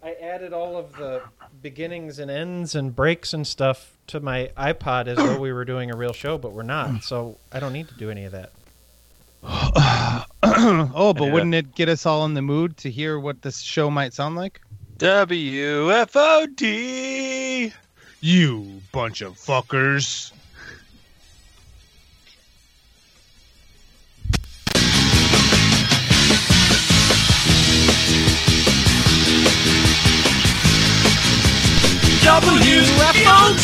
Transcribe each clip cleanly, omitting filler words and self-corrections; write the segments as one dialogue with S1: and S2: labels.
S1: I added all of the beginnings and ends and breaks and stuff to my iPod as though we were doing a real show, but we're not. So I don't need to do any of that.
S2: Oh, but wouldn't it get us all in the mood to hear what this show might sound like?
S3: WFOD!
S2: You bunch of fuckers.
S3: WFOD!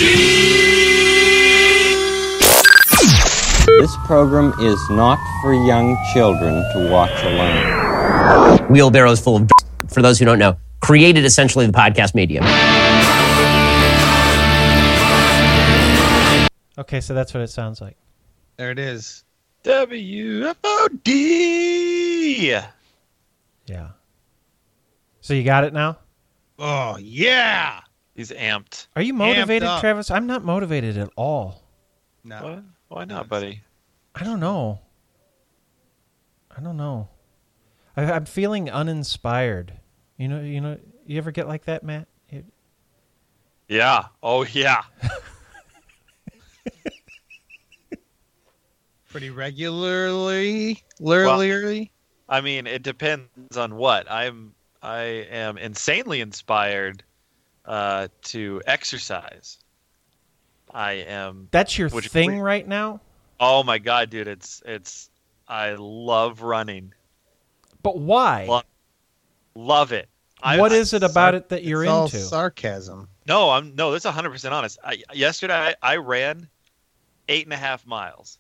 S4: This program is not for young children to watch alone.
S5: Wheelbarrows full of, for those who don't know, created essentially the podcast medium.
S1: Okay, so that's what it sounds like.
S2: There it is.
S3: WFOD!
S1: Yeah. So you got it now?
S2: Oh, yeah!
S3: He's amped.
S1: Are you motivated, Travis? I'm not motivated at all.
S2: No.
S3: What? Why not, buddy?
S1: I don't know. I'm feeling uninspired. You know. You ever get like that, Matt?
S3: Yeah. Oh, yeah.
S2: Pretty regularly.
S3: I mean, it depends on what. I am insanely inspired to exercise. I am.
S1: That's your thing right now?
S3: Oh my god, dude! It's. I love running.
S1: But why?
S3: Love it.
S1: What is it about it that you're
S2: it's all
S1: into?
S2: Sarcasm.
S3: No, that's 100% honest. Yesterday I ran 8.5 miles.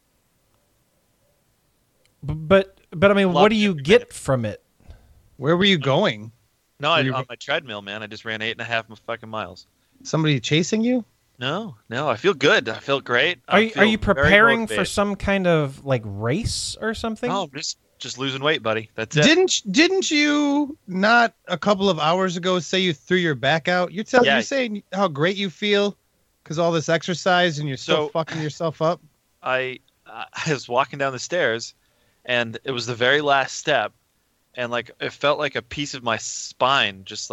S1: But I mean, what do you get from it?
S2: Where were you going?
S3: No, on my treadmill, man. I just ran 8.5 fucking miles.
S2: Somebody chasing you?
S3: No, I feel good. I feel great.
S1: Are you preparing for some kind of like race or something?
S3: No, I'm just losing weight, buddy. That's it.
S2: Didn't you not a couple of hours ago say you threw your back out? You're saying how great you feel because all this exercise and you're still fucking yourself up.
S3: I was walking down the stairs, and it was the very last step, and like it felt like a piece of my spine just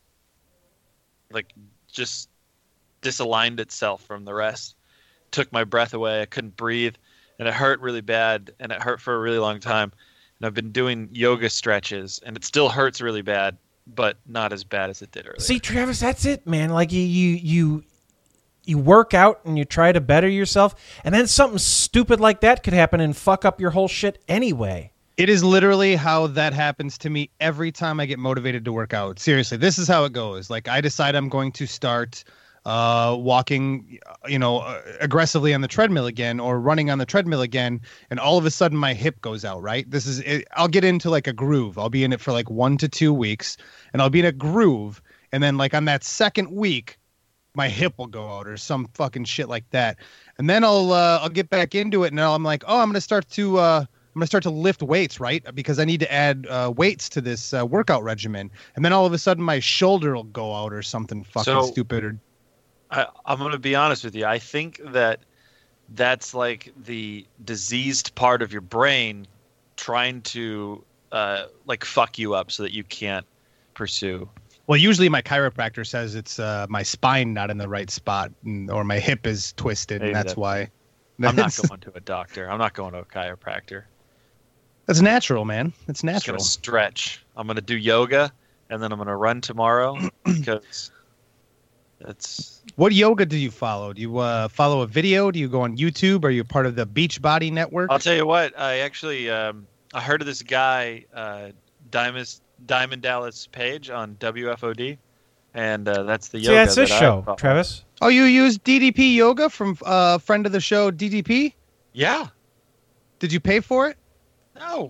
S3: disaligned itself from the rest, took my breath away. I couldn't breathe, and it hurt really bad, and it hurt for a really long time. And I've been doing yoga stretches, and it still hurts really bad, but not as bad as it did earlier.
S1: See, Travis, that's it, man. Like you work out and you try to better yourself, and then something stupid like that could happen and fuck up your whole shit anyway.
S2: It is literally how that happens to me every time I get motivated to work out. Seriously, this is how it goes. Like I decide I'm going to start walking, aggressively on the treadmill again or running on the treadmill again. And all of a sudden my hip goes out, right? This is it. I'll get into like a groove. I'll be in it for like 1 to 2 weeks and I'll be in a groove. And then like on that second week, my hip will go out or some fucking shit like that. And then I'll get back into it. And now I'm like, oh, I'm going to start to lift weights, right? Because I need to add weights to this workout regimen. And then all of a sudden my shoulder will go out or something fucking stupid. Or
S3: I'm going to be honest with you. I think that's like the diseased part of your brain trying to like fuck you up so that you can't pursue.
S2: Well, usually my chiropractor says it's my spine not in the right spot or my hip is twisted.
S3: Maybe
S2: and that's why.
S3: I'm not going to a doctor. I'm not going to a chiropractor.
S2: That's natural, man. It's
S3: I'm
S2: natural.
S3: just gonna stretch. I'm going to do yoga and then I'm going to run tomorrow because that's...
S2: What yoga do you follow? Do you follow a video? Do you go on YouTube? Are you part of the Beachbody Network?
S3: I'll tell you what. I actually I heard of this guy, Diamond Dallas Page on WFOD, and that's the yoga.
S1: See, that's this show, Travis.
S2: Oh, you use DDP Yoga from friend of the show, DDP?
S3: Yeah.
S2: Did you pay for it?
S3: No.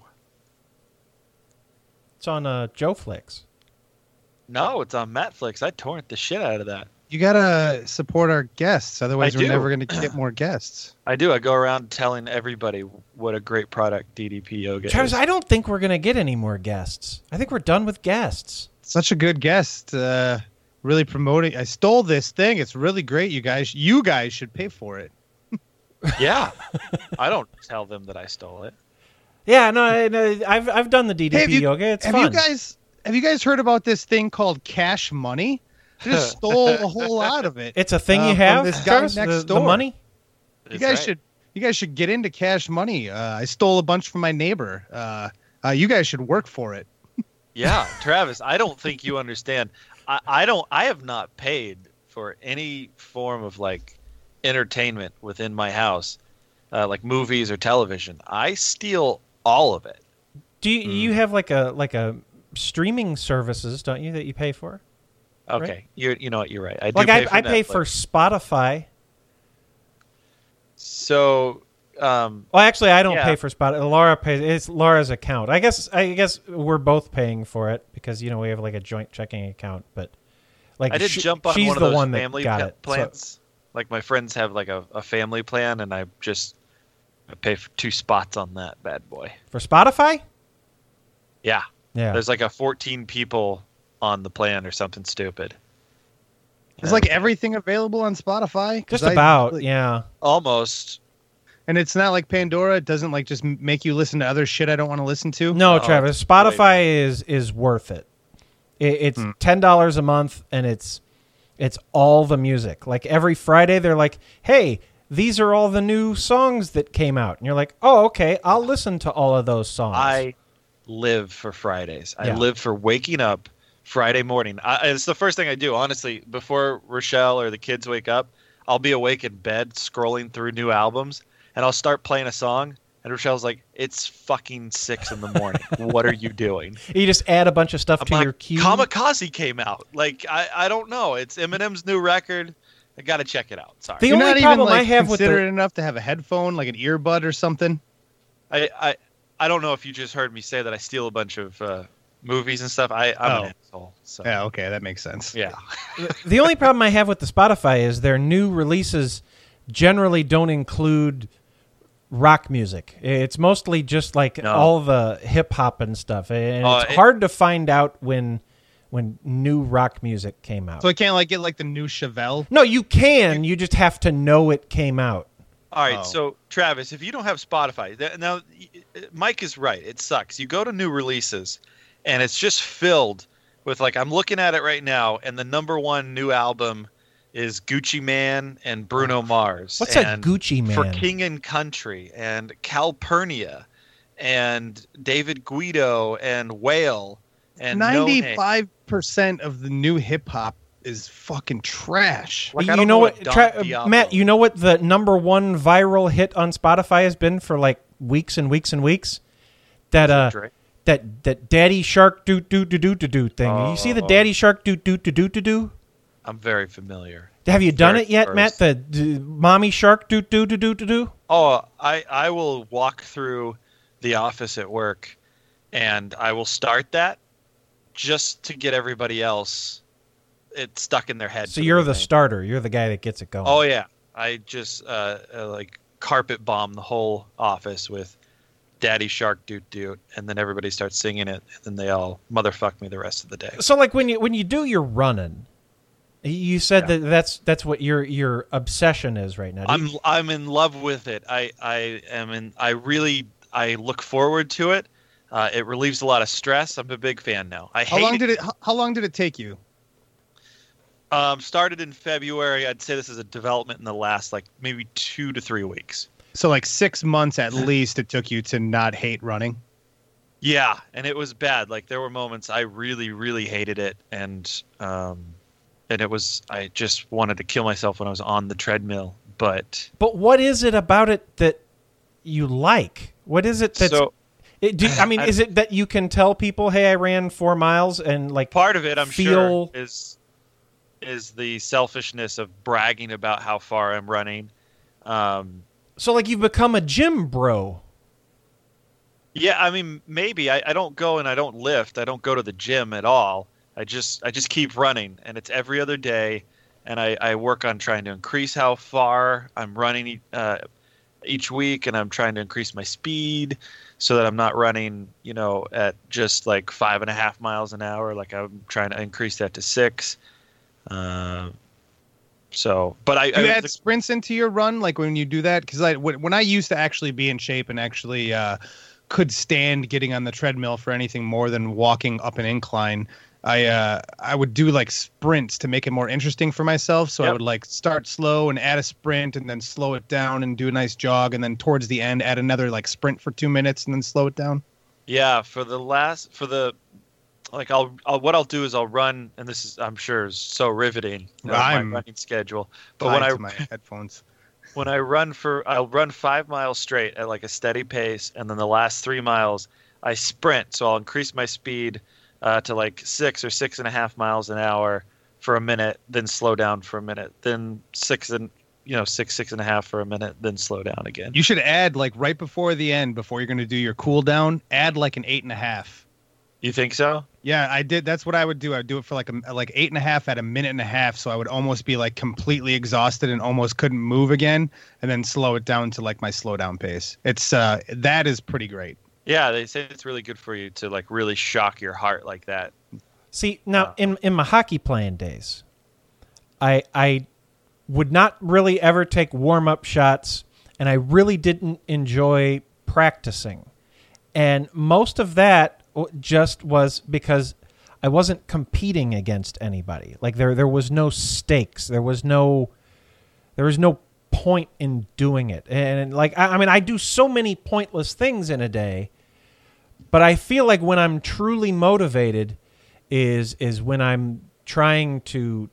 S1: It's on JoeFlix.
S3: No, it's on Mattflix. I torrent the shit out of that.
S2: You gotta support our guests, otherwise
S3: I
S2: we're
S3: do.
S2: never gonna get more guests.
S3: I do. I go around telling everybody what a great product DDP Yoga
S1: Travis,
S3: is.
S1: I don't think we're gonna get any more guests. I think we're done with guests.
S2: Such a good guest. Really promoting. I stole this thing. It's really great. You guys should pay for it.
S3: Yeah. I don't tell them that I stole it.
S1: Yeah, no, I've done the DDP yoga. It's fun.
S2: Have you guys heard about this thing called Cash Money? I just stole a whole lot of it.
S1: It's a thing you
S2: from
S1: have,
S2: this guy
S1: Travis?
S2: next
S1: The
S2: door.
S1: money?
S2: You guys should get into Cash Money. I stole a bunch from my neighbor. You guys should work for it.
S3: Yeah, Travis, I don't think you understand. I have not paid for any form of like entertainment within my house, like movies or television. I steal all of it.
S1: Do you have like a streaming services, don't you, that you pay for?
S3: Okay,
S1: right?
S3: You know what? You're right. I do
S1: Like
S3: pay
S1: I
S3: for
S1: pay
S3: Netflix.
S1: for Spotify.
S3: So,
S1: Well, actually, I don't
S3: Yeah.
S1: pay for Spotify. Laura pays. It's Laura's account. I guess we're both paying for it because we have like a joint checking account. But like
S3: I did jump on
S1: she's
S3: one of
S1: the
S3: those
S1: one that
S3: family
S1: got it.
S3: plans. Like my friends have like a family plan, and I pay for 2 spots on that bad boy.
S1: For Spotify?
S3: Yeah,
S1: Yeah.
S3: there's like a 14 people on the plan or something stupid.
S2: Is like everything available on Spotify? 'Cause
S1: Just about,
S2: like,
S1: yeah.
S3: Almost.
S2: And it's not like Pandora. It doesn't like just make you listen to other shit I don't want to listen to.
S1: No,
S3: Oh,
S1: Travis,
S3: it's
S1: Spotify is worth it. It's $10 a month, and it's all the music. Like every Friday, they're like, "Hey, these are all the new songs that came out," and you're like, "Oh, okay, I'll listen to all of those songs."
S3: I live for Fridays. I
S1: Yeah.
S3: live for waking up Friday morning. It's the first thing I do, honestly. Before Rochelle or the kids wake up, I'll be awake in bed scrolling through new albums, and I'll start playing a song. And Rochelle's like, "It's fucking 6 in the morning. What are you doing?"
S1: You just add a bunch of stuff
S3: I'm
S1: to
S3: like,
S1: your queue.
S3: Kamikaze came out. Like, I don't know. It's Eminem's new record. I got to check it out. Sorry.
S1: The
S2: You're
S1: only
S2: not
S1: problem
S2: even
S1: I
S2: like
S1: have with
S2: considerate enough to have a headphone, like an earbud or something.
S3: I don't know if you just heard me say that I steal a bunch of movies and stuff. I'm an asshole. So.
S2: Yeah, okay, that makes sense.
S3: Yeah.
S1: The only problem I have with the Spotify is their new releases generally don't include rock music. It's mostly just like
S3: No.
S1: all the hip hop and stuff, and it's
S3: it-
S1: hard to find out when new rock music came out.
S2: So I can't like get like the new Chevelle.
S1: No, you can. You just have to know it came out.
S3: All right,
S2: Oh.
S3: so Travis, if you don't have Spotify, now Mike is right. It sucks. You go to new releases, and it's just filled with like I'm looking at it right now, and the #1 new album is Gucci Man and Bruno Mars.
S1: What's a
S3: and
S1: Gucci Man?
S3: For King and Country and Calpurnia and David Guido and Whale and No Name.
S2: 95% of the new hip hop is fucking trash.
S3: Like, I
S1: you
S3: don't
S1: know what,
S3: Don Diablo-
S1: Matt? You know what the #1 viral hit on Spotify has been for like weeks and weeks and weeks? That
S3: Drake?
S1: that Daddy Shark do do do do do do thing. You see the Daddy Shark do do do do do do?
S3: I'm very familiar.
S1: Have you done
S3: Very
S1: it yet, Matt?
S3: first.
S1: The Mommy Shark do do do do do do?
S3: Oh, I will walk through the office at work, and I will start that just to get everybody else it stuck in their head.
S1: So
S3: for
S1: you're the
S3: thing.
S1: starter. You're the guy that gets it going.
S3: Oh yeah, I just like carpet bomb the whole office with Daddy Shark Doot Doot, and then everybody starts singing it, and then they all motherfuck me the rest of the day.
S1: So like when you do your running, you said that's what your obsession is right now.
S3: I'm in love with it. I look forward to it. It relieves a lot of stress. I'm a big fan now.
S2: How long did it take you?
S3: Started in February. I'd say this is a development in the last like maybe 2 to 3 weeks.
S2: So like 6 months at least it took you to not hate running.
S3: Yeah, and it was bad. Like there were moments I really, really hated it, and it was I just wanted to kill myself when I was on the treadmill. But
S1: what is it about it that you like? What is it that's
S3: so
S1: is it that you can tell people, hey, I ran 4 miles and like
S3: part of it, I'm
S1: feel...
S3: sure, is the selfishness of bragging about how far I'm running.
S1: So like you've become a gym bro.
S3: Yeah, I mean, maybe I don't go and I don't lift. I don't go to the gym at all. I just keep running, and it's every other day. And I work on trying to increase how far I'm running each week, and I'm trying to increase my speed so that I'm not running, at just like 5.5 miles an hour. Like I'm trying to increase that to 6. But
S2: you add sprints into your run, like when you do that, because when I used to actually be in shape and actually could stand getting on the treadmill for anything more than walking up an incline. I would do like sprints to make it more interesting for myself. So I would like start slow and add a sprint and then slow it down and do a nice jog. And then towards the end, add another like sprint for 2 minutes and then slow it down.
S3: Yeah. What I'll do is I'll run, and this is, I'm sure, is so riveting, my running schedule. But when
S2: to my headphones.
S3: When I I'll run 5 miles straight at like a steady pace. And then the last 3 miles I sprint. So I'll increase my speed to like 6 or 6.5 miles an hour for a minute, then slow down for a minute, then 6.5 for a minute, then slow down again.
S2: You should add like right before the end, before you're going to do your cool down, add like an 8.5.
S3: You think so?
S2: Yeah, I did. That's what I would do. I'd do it for like 8.5 at a minute and a half. So I would almost be like completely exhausted and almost couldn't move again, and then slow it down to like my slow down pace. It's that is pretty great.
S3: Yeah, they say it's really good for you to like really shock your heart like that.
S1: See, now in my hockey playing days, I would not really ever take warm-up shots, and I really didn't enjoy practicing. And most of that just was because I wasn't competing against anybody. Like there was no stakes. There was no point in doing it. And like I do so many pointless things in a day. But I feel like when I'm truly motivated is when I'm trying to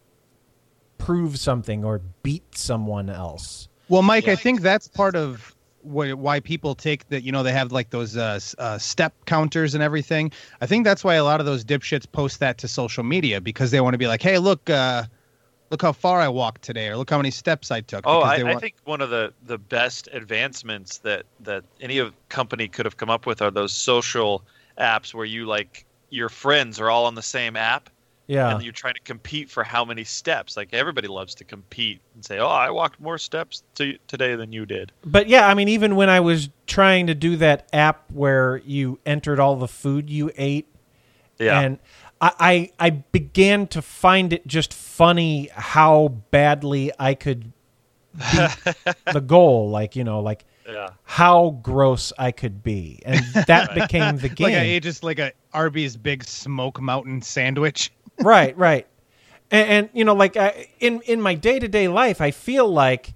S1: prove something or beat someone else.
S2: Well, Mike, I think that's part of why people take that. They have like those step counters and everything. I think that's why a lot of those dipshits post that to social media, because they want to be like, hey, look how far I walked today, or look how many steps I took.
S3: Oh, I think one of the best advancements that any company could have come up with are those social apps where you like your friends are all on the same app.
S1: Yeah.
S3: And you're trying to compete for how many steps. Like everybody loves to compete and say, oh, I walked more steps today than you did.
S1: But yeah, I mean, even when I was trying to do that app where you entered all the food you ate, and I began to find it just funny how badly I could beat the goal, like how gross I could be, and that became the game.
S2: Like a Arby's Big Smoke Mountain sandwich.
S1: Right, and like in my day-to-day life, I feel like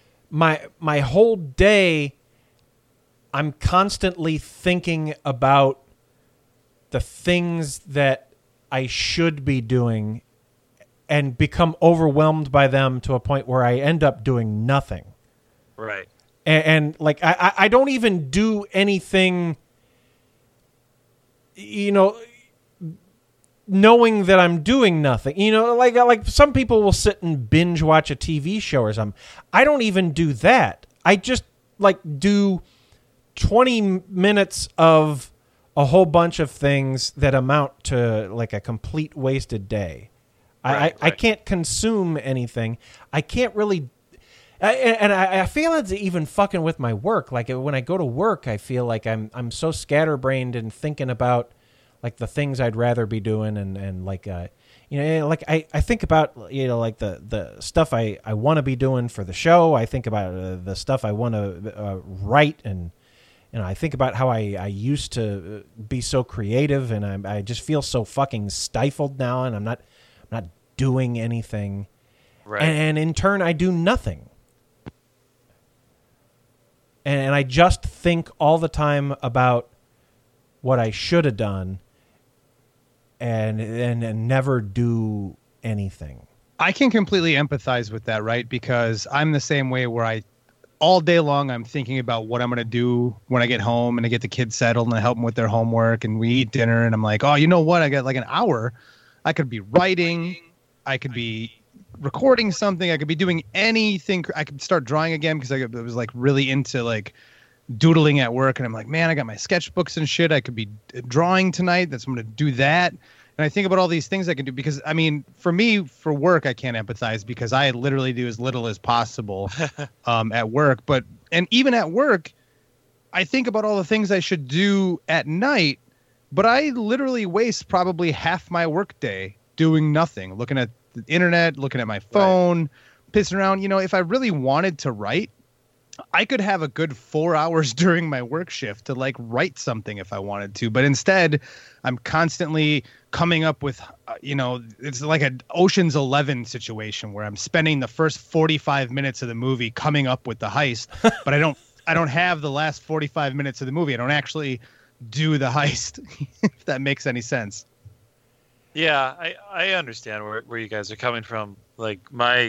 S1: my whole day, I'm constantly thinking about the things that I should be doing and become overwhelmed by them to a point where I end up doing nothing.
S3: Right.
S1: And like, I don't even do anything, knowing that I'm doing nothing. Like some people will sit and binge watch a TV show or something. I don't even do that. I just like do 20 minutes of a whole bunch of things that amount to like a complete wasted day. Right. I can't consume anything. I can't really, and I feel it's even fucking with my work. Like when I go to work, I feel like I'm so scatterbrained and thinking about like the things I'd rather be doing, and like like I think about like the stuff I want to be doing for the show. I think about the stuff I want to write, and I think about how I used to be so creative, and I just feel so fucking stifled now, and I'm not doing anything.
S3: Right.
S1: And in turn, I do nothing. And I just think all the time about what I should have done, and never do anything.
S2: I can completely empathize with that, right? Because I'm the same way, where all day long, I'm thinking about what I'm going to do when I get home and I get the kids settled and I help them with their homework and we eat dinner. And I'm like, oh, you know what? I got like an hour. I could be writing. I could be recording something. I could be doing anything. I could start drawing again, because I was like really into like doodling at work. And I'm like, man, I got my sketchbooks and shit. I could be drawing tonight. I'm going to do that. And I think about all these things I can do, because I mean, for me, for work, I can't empathize because I literally do as little as possible at work. And even at work, I think about all the things I should do at night, but I literally waste probably half my work day doing nothing, looking at the internet, looking at my phone, pissing around. If I really wanted to write, I could have a good 4 hours during my work shift to like write something if I wanted to, but instead I'm constantly coming up with, it's like an Ocean's 11 situation where I'm spending the first 45 minutes of the movie coming up with the heist, but I don't have the last 45 minutes of the movie. I don't actually do the heist, if that makes any sense.
S3: Yeah, I understand where you guys are coming from. Like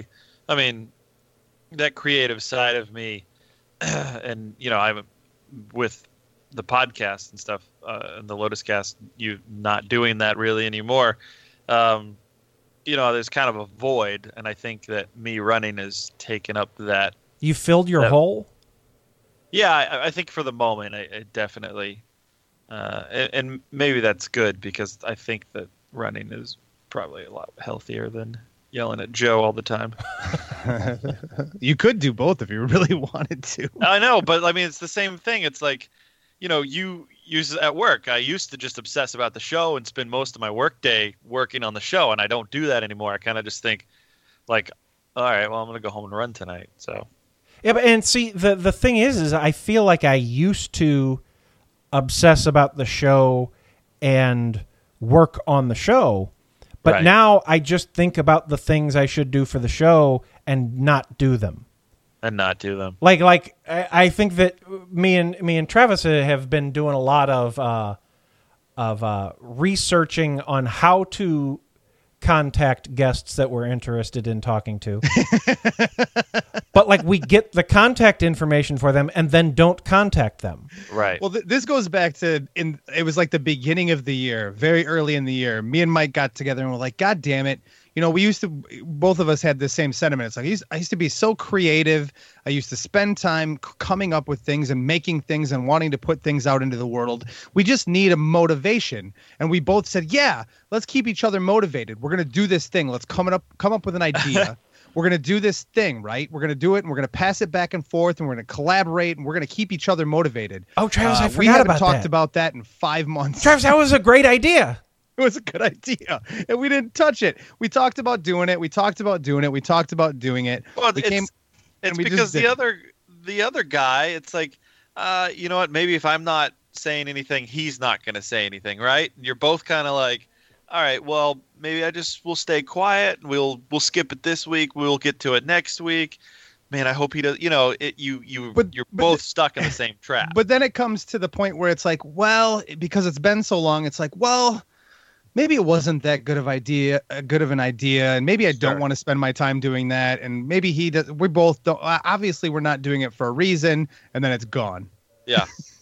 S3: that creative side of me, and I'm with the podcast and stuff, and the Lotus Cast, you not doing that really anymore. There's kind of a void, and I think that me running has taken up that.
S1: You filled your hole?
S3: Yeah, I think for the moment, I definitely, and maybe that's good because I think that running is probably a lot healthier than yelling at Joe all the time.
S2: You could do both if you really wanted to.
S3: I know, but I mean, it's the same thing. It's like, you use it at work. I used to just obsess about the show and spend most of my work day working on the show, and I don't do that anymore. I kind of just think, like, all right, well, I'm going to go home and run tonight. So,
S1: yeah, and see, the thing is I feel like I used to obsess about the show and work on the show. But
S3: right.
S1: Now I just think about the things I should do for the show and not do them. Like I think that me and Travis have been doing a lot of researching on how to contact guests that we're interested in talking to. But like we get the contact information for them and then don't contact them.
S3: Right.
S2: Well, this goes back to it was like the beginning of the year, very early in the year. Me and Mike got together and we're like, God damn it. Both of us had the same sentiment. It's like I used to be so creative. I used to spend time coming up with things and making things and wanting to put things out into the world. We just need a motivation. And we both said, yeah, let's keep each other motivated. We're going to do this thing. Let's come up with an idea. We're going to do this thing, right? We're going to do it and we're going to pass it back and forth and we're going to collaborate and we're going to keep each other motivated.
S1: Oh, Travis, I forgot about that.
S2: We haven't talked about that in 5 months.
S1: Travis, that was a great idea.
S2: It was a good idea, and we didn't touch it. We talked about doing it. We talked about doing it. We talked about doing it.
S3: Well, it's because the other guy, it's like, you know what? Maybe if I'm not saying anything, he's not going to say anything, right? And you're both kind of like, all right, well, maybe we'll stay quiet. We'll skip it this week. We'll get to it next week. Man, I hope he does. You're both stuck in the same trap.
S2: But then it comes to the point where it's like, well, because it's been so long, it's like, well, maybe it wasn't that good of an idea, and maybe I don't want to spend my time doing that, and maybe he does. We both don't. Obviously, we're not doing it for a reason, and then it's gone.
S3: Yeah.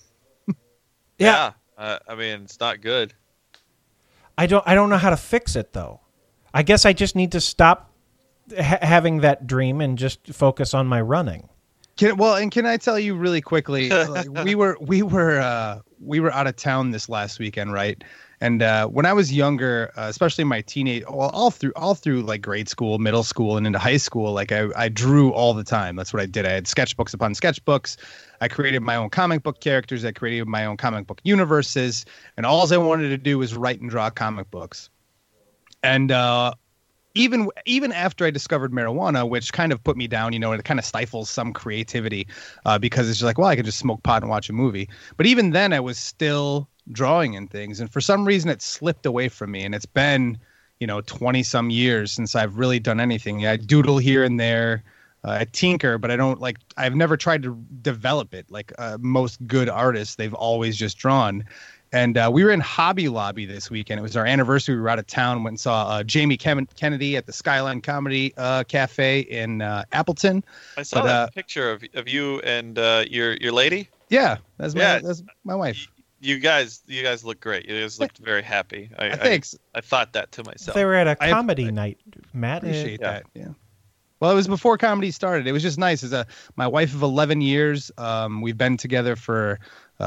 S1: Yeah.
S3: I mean, it's not good.
S1: I don't know how to fix it though. I guess I just need to stop having that dream and just focus on my running.
S2: Can I tell you really quickly? Like, we were out of town this last weekend, right? And when I was younger, especially my all through like grade school, middle school, and into high school, like I drew all the time. That's what I did. I had sketchbooks upon sketchbooks. I created my own comic book characters. I created my own comic book universes. And all I wanted to do was write and draw comic books. And even after I discovered marijuana, which kind of put me down, it kind of stifles some creativity because it's just like, well, I could just smoke pot and watch a movie. But even then, I was still drawing and things, and for some reason it slipped away from me, and it's been 20 some years since I've really done anything. I doodle here and there, I tinker, but I've never tried to develop it like most good artists. They've always just drawn. And we were in Hobby Lobby this weekend. It was our anniversary. We were out of town, went and saw Jamie Kennedy at the Skyline Comedy Cafe in Appleton.
S3: I saw that picture of you and your lady.
S2: Yeah, that's my wife.
S3: You guys look great. You guys looked very happy.
S2: Thanks.
S3: I thought that to myself.
S1: They were at a comedy night, Matt.
S2: Appreciate that. Yeah. Well, it was before comedy started. It was just nice. As my wife of 11 years, we've been together for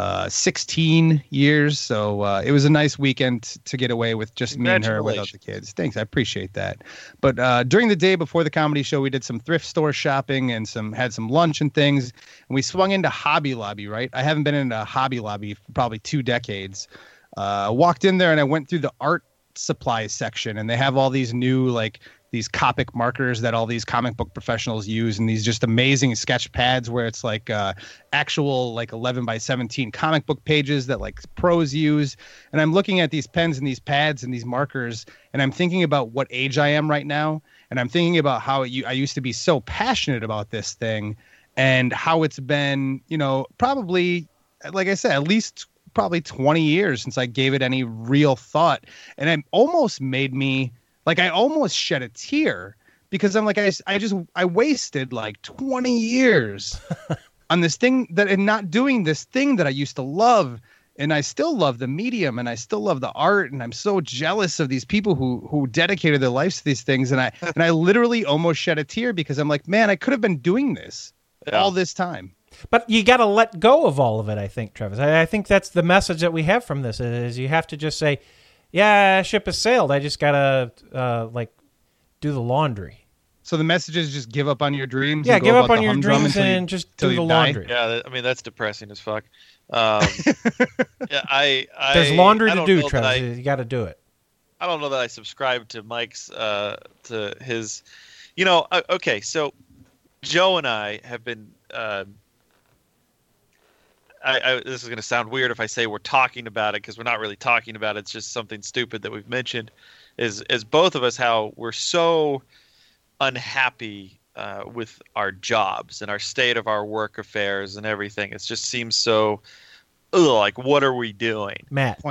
S2: 16 years. So it was a nice weekend to get away with just me and her without the kids. Thanks. I appreciate that. But during the day before the comedy show, we did some thrift store shopping and had some lunch and things. And we swung into Hobby Lobby, right? I haven't been in a Hobby Lobby for probably 2 decades. Walked in there and I went through the art supplies section, and they have all these new like these Copic markers that all these comic book professionals use, and these just amazing sketch pads where it's like actual like 11 by 17 comic book pages that like pros use. And I'm looking at these pens and these pads and these markers, and I'm thinking about what age I am right now, and I'm thinking about how I used to be so passionate about this thing, and how it's been, you know, probably, like I said, at least probably 20 years since I gave it any real thought. And it almost made me like, I almost shed a tear because I'm like, I wasted like 20 years on this thing and not doing this thing that I used to love. And I still love the medium and I still love the art. And I'm so jealous of these people who dedicated their lives to these things. And I literally almost shed a tear because I'm like, man, I could have been doing this all this time.
S1: But you got to let go of all of it, I think, Travis. I think that's the message that we have from this is you have to just say, yeah, ship has sailed. I just got to like do the laundry.
S2: So the message is just give up on your dreams?
S1: Yeah, give up on your dreams and just do the laundry.
S3: Yeah, I mean, that's depressing as fuck. Yeah,
S1: There's laundry to do, Travis. You got to do it.
S3: I don't know that I subscribe to Mike's, to his, you know, okay, so Joe and I have been, this is going to sound weird if I say we're talking about it because we're not really talking about it. It's just something stupid that we've mentioned is both of us how we're so unhappy with our jobs and our state of our work affairs and everything. It just seems so, like, what are we doing?
S1: Matt,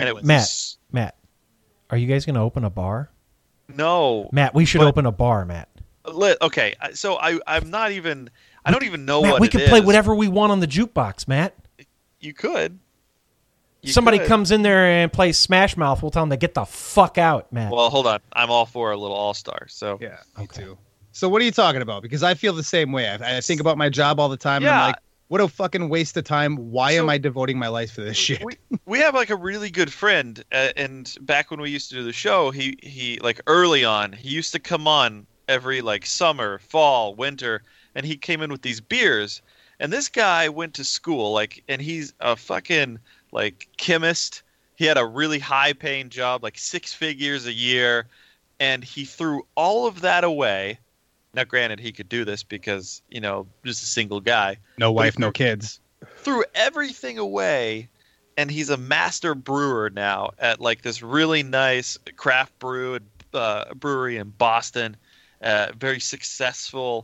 S1: are you guys going to open a bar?
S3: No.
S1: Matt, we should open a bar, Matt.
S3: Okay, so I'm not even, I don't even know
S1: Matt,
S3: what
S1: we
S3: it
S1: can
S3: is.
S1: play whatever we want on the jukebox, Matt.
S3: You could.
S1: Somebody comes in there and plays Smash Mouth, we'll tell them to get the fuck out, Matt.
S3: Well, hold on. I'm all for a little all-star. So
S2: yeah, me too. So what are you talking about? Because I feel the same way. I think about my job all the time.
S3: Yeah.
S2: And I'm like, what a fucking waste of time. Why am I devoting my life to this shit?
S3: We have like a really good friend, and back when we used to do the show, he like early on, he used to come on every like summer, fall, winter, and he came in with these beers. And this guy went to school, like, and he's a fucking like chemist. He had a really high paying job, like 6 figures a year, and he threw all of that away. Now, granted, he could do this because, you know, just a single guy.
S2: No wife, no kids.
S3: Threw everything away, and he's a master brewer now at like this really nice craft brewery in Boston. Very successful.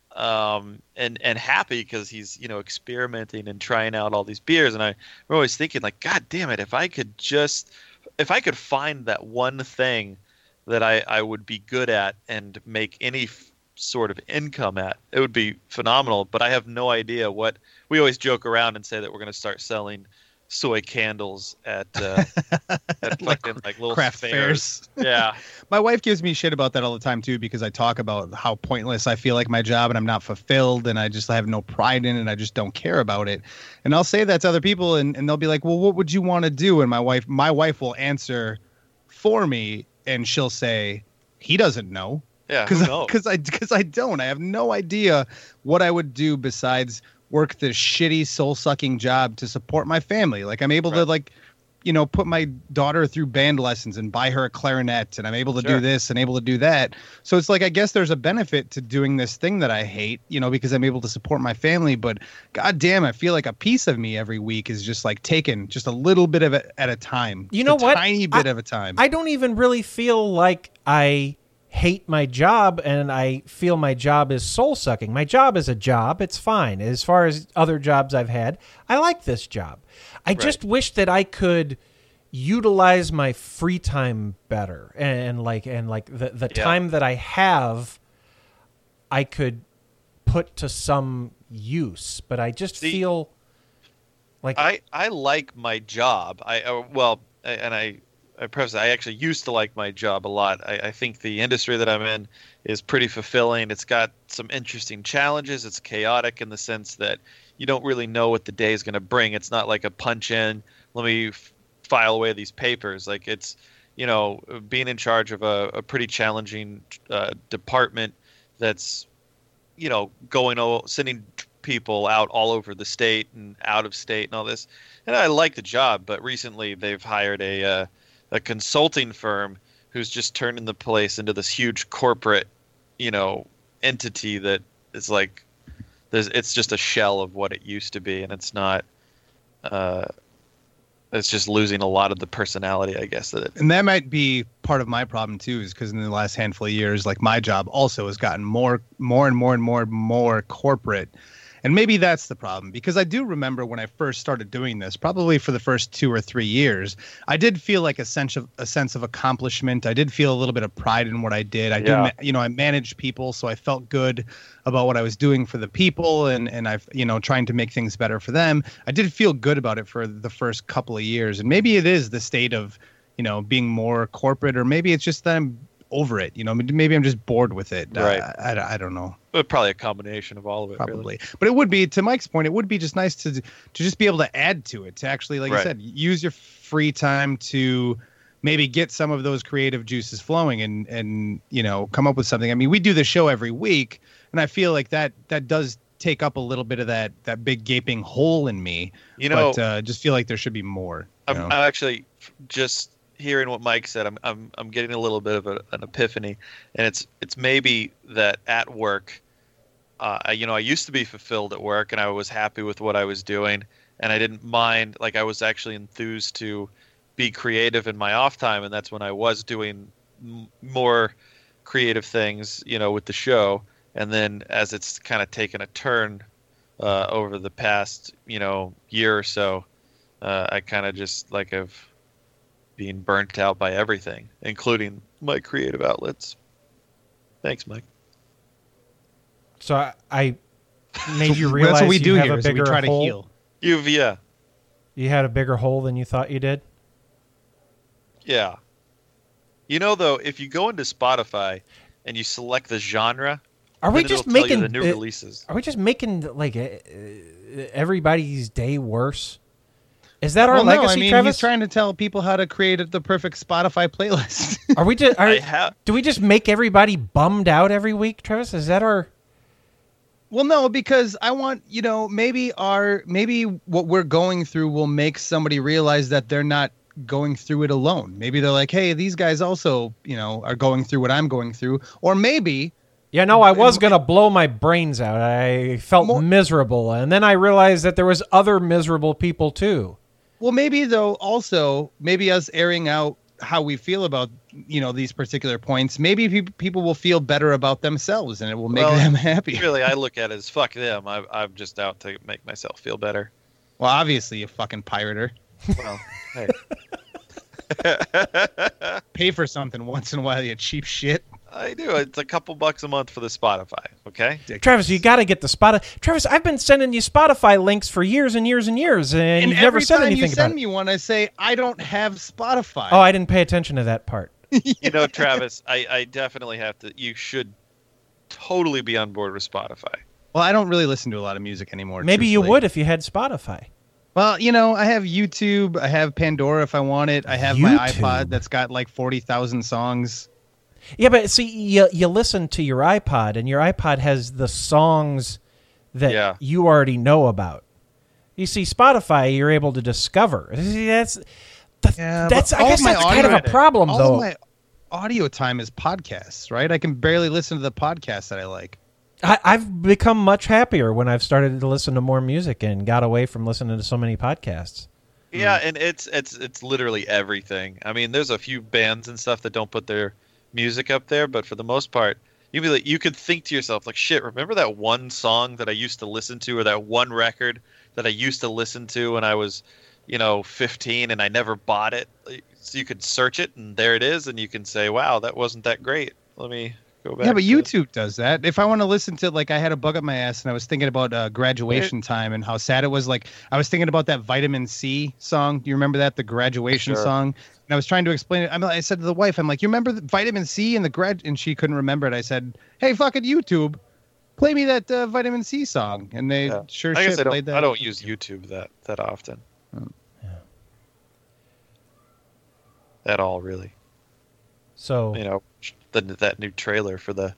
S3: And happy because he's, you know, experimenting and trying out all these beers. And I'm always thinking like, God damn it, if I could find that one thing that I would be good at and make any sort of income at, it would be phenomenal. But I have no idea what. We always joke around and say that we're going to start selling soy candles at fucking like little
S2: craft fairs.
S3: Yeah.
S2: My wife gives me shit about that all the time too, because I talk about how pointless I feel like my job and I'm not fulfilled and I just have no pride in it and I just don't care about it. And I'll say that to other people and they'll be like, well, what would you want to do? And my wife will answer for me and she'll say, he doesn't know.
S3: Yeah.
S2: Because I don't. I have no idea what I would do besides work this shitty soul-sucking job to support my family. Like I'm able to like, you know, put my daughter through band lessons and buy her a clarinet, and I'm able to do this and able to do that. So it's like, I guess there's a benefit to doing this thing that I hate, you know, because I'm able to support my family. But God damn, I feel like a piece of me every week is just like taken just a little bit of it at a time.
S1: You know what?
S2: Tiny bit of a time.
S1: I don't even really feel like I hate my job and I feel my job is soul-sucking. My job is a job. It's fine. As far as other jobs I've had, I like this job. I just wish that I could utilize my free time better and the time that I have I could put to some use. But I just feel like
S3: I like my job. I preface, I actually used to like my job a lot. I think the industry that I'm in is pretty fulfilling. It's got some interesting challenges. It's chaotic in the sense that you don't really know what the day is going to bring. It's not like a punch in, let me file away these papers. Like it's, you know, being in charge of a pretty challenging department that's, you know, sending people out all over the state and out of state and all this. And I like the job, but recently they've hired a consulting firm who's just turning the place into this huge corporate, entity that is like, it's just a shell of what it used to be, and it's not. It's just losing a lot of the personality, I guess.
S2: And that might be part of my problem too, is because in the last handful of years, like my job also has gotten more corporate. And maybe that's the problem, because I do remember when I first started doing this, probably for the first 2 or 3 years, I did feel like a sense of accomplishment. I did feel a little bit of pride in what I did. I managed people, so I felt good about what I was doing for the people, and I've, trying to make things better for them. I did feel good about it for the first couple of years. And maybe it is the state of, being more corporate, or maybe it's just that I'm over it. Maybe I'm just bored with it.
S3: Right.
S2: I don't know.
S3: But probably a combination of all of it.
S2: Probably.
S3: Really.
S2: But it would be, to Mike's point, it would be just nice to just be able to add to it, to actually, like you said, use your free time to maybe get some of those creative juices flowing and come up with something. I mean, we do the show every week, and I feel like that does take up a little bit of that big gaping hole in me. But just feel like there should be more.
S3: I'm actually just hearing what Mike said. I'm getting a little bit of an epiphany, and it's maybe that at work, I used to be fulfilled at work, and I was happy with what I was doing, and I didn't mind. Like, I was actually enthused to be creative in my off time, and that's when I was doing more creative things, with the show. And then as it's kind of taken a turn over the past, year or so, I kind of just I've being burnt out by everything, including my creative outlets. Thanks, Mike.
S1: So I made you realize
S2: that's what we do
S1: you have
S2: here.
S1: a bigger
S2: we try to
S1: hole.
S2: heal.
S1: You had a bigger hole than you thought you did?
S3: Yeah. Though, if you go into Spotify and you select the genre,
S1: are we just making
S3: the new releases?
S1: Are we just making everybody's day worse? Is that our legacy,
S2: no, I mean,
S1: Travis?
S2: He's trying to tell people how to create the perfect Spotify playlist.
S1: Are we just? Do we just make everybody bummed out every week, Travis? Is that our?
S2: Well, no, because I want, maybe what we're going through will make somebody realize that they're not going through it alone. Maybe they're like, hey, these guys also, are going through what I'm going through. Or maybe.
S1: Yeah, no, I was going to blow my brains out. I felt miserable. And then I realized that there was other miserable people too.
S2: Well, maybe though, also, maybe us airing out how we feel about, these particular points, maybe people will feel better about themselves, and it will make them happy.
S3: Really, I look at it as fuck them. I'm just out to make myself feel better.
S2: Well, obviously, you fucking pirater.
S3: Well, hey.
S2: Pay for something once in a while, you cheap shit.
S3: I do. It's a couple bucks a month for the Spotify, okay?
S1: Travis, you got to get the Spotify. Travis, I've been sending you Spotify links for years and years and years, and you've never said anything about it.
S2: Every time you send me one, I say, I don't have Spotify.
S1: Oh, I didn't pay attention to that part.
S3: Travis, I definitely have to. You should totally be on board with Spotify.
S2: Well, I don't really listen to a lot of music anymore.
S1: Maybe you would if you had Spotify.
S2: Well, I have YouTube. I have Pandora if I want it. I have my iPod that's got 40,000 songs.
S1: Yeah, but see, you listen to your iPod, and your iPod has the songs that you already know about. You see, Spotify, you're able to discover. See, I guess that's kind of a problem, though.
S2: All my audio time is podcasts, right? I can barely listen to the podcasts that I like.
S1: I've become much happier when I've started to listen to more music and got away from listening to so many podcasts.
S3: Yeah, and it's literally everything. I mean, there's a few bands and stuff that don't put their music up there, but for the most part, you could think to yourself, like, shit, remember that one song that I used to listen to, or that one record that I used to listen to when I was 15 and I never bought it? So you could search it, and there it is, and you can say, wow, that wasn't that great. Let me go back.
S2: Yeah, but YouTube does that. If I want to listen to, I had a bug up my ass, and I was thinking about Graduation Time and how sad it was. I was thinking about that Vitamin C song. Do you remember that? The Graduation song? And I was trying to explain it. I said to the wife, I'm like, you remember the Vitamin C and and she couldn't remember it. I said, hey, fucking YouTube, play me that Vitamin C song. And they played that.
S3: I don't use YouTube that often. At all, really.
S1: So
S3: that new trailer for the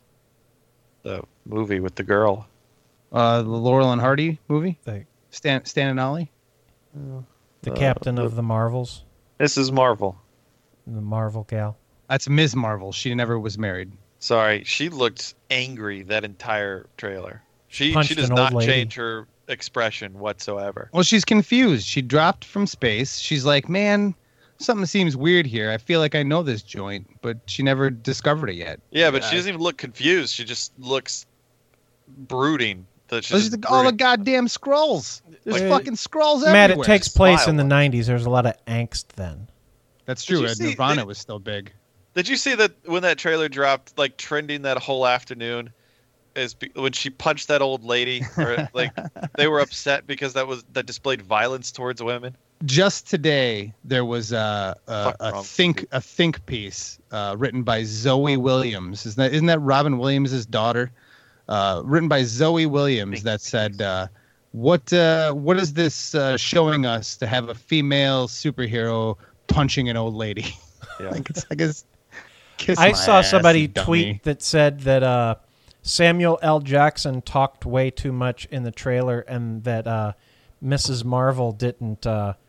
S3: movie with the girl,
S2: the Laurel and Hardy movie, Stan and Ollie,
S1: the captain of the Marvels,
S3: Mrs. Marvel,
S1: the Marvel gal.
S2: That's Ms. Marvel. She never was married.
S3: Sorry, she looked angry that entire trailer. She
S1: Punched
S3: does
S1: an old
S3: not
S1: lady.
S3: change her expression whatsoever.
S2: Well, she's confused. She dropped from space. She's like, man, something seems weird here. I feel like I know this joint, but she never discovered it yet.
S3: Yeah, but she doesn't even look confused. She just looks brooding.
S2: She's like, all the goddamn scrolls. There's fucking scrolls
S1: Matt,
S2: everywhere.
S1: it takes place in the
S3: Smile.
S1: 90s. There's a lot of angst then.
S2: That's true.
S3: Did you see-
S2: Nirvana
S3: did-
S2: was still big.
S3: Did you see that when that trailer dropped, like trending that whole afternoon, when she punched that old lady, or like they were upset because that displayed violence towards women.
S2: Just today, there was a
S3: wrong
S2: think piece written by Zoe Williams. Isn't that Robin Williams' daughter? Written by Zoe Williams that said, "What is this showing us to have a female superhero punching an old lady?"
S3: Yeah.
S1: I saw somebody tweet that said that Samuel L. Jackson talked way too much in the trailer, and that Mrs. Marvel didn't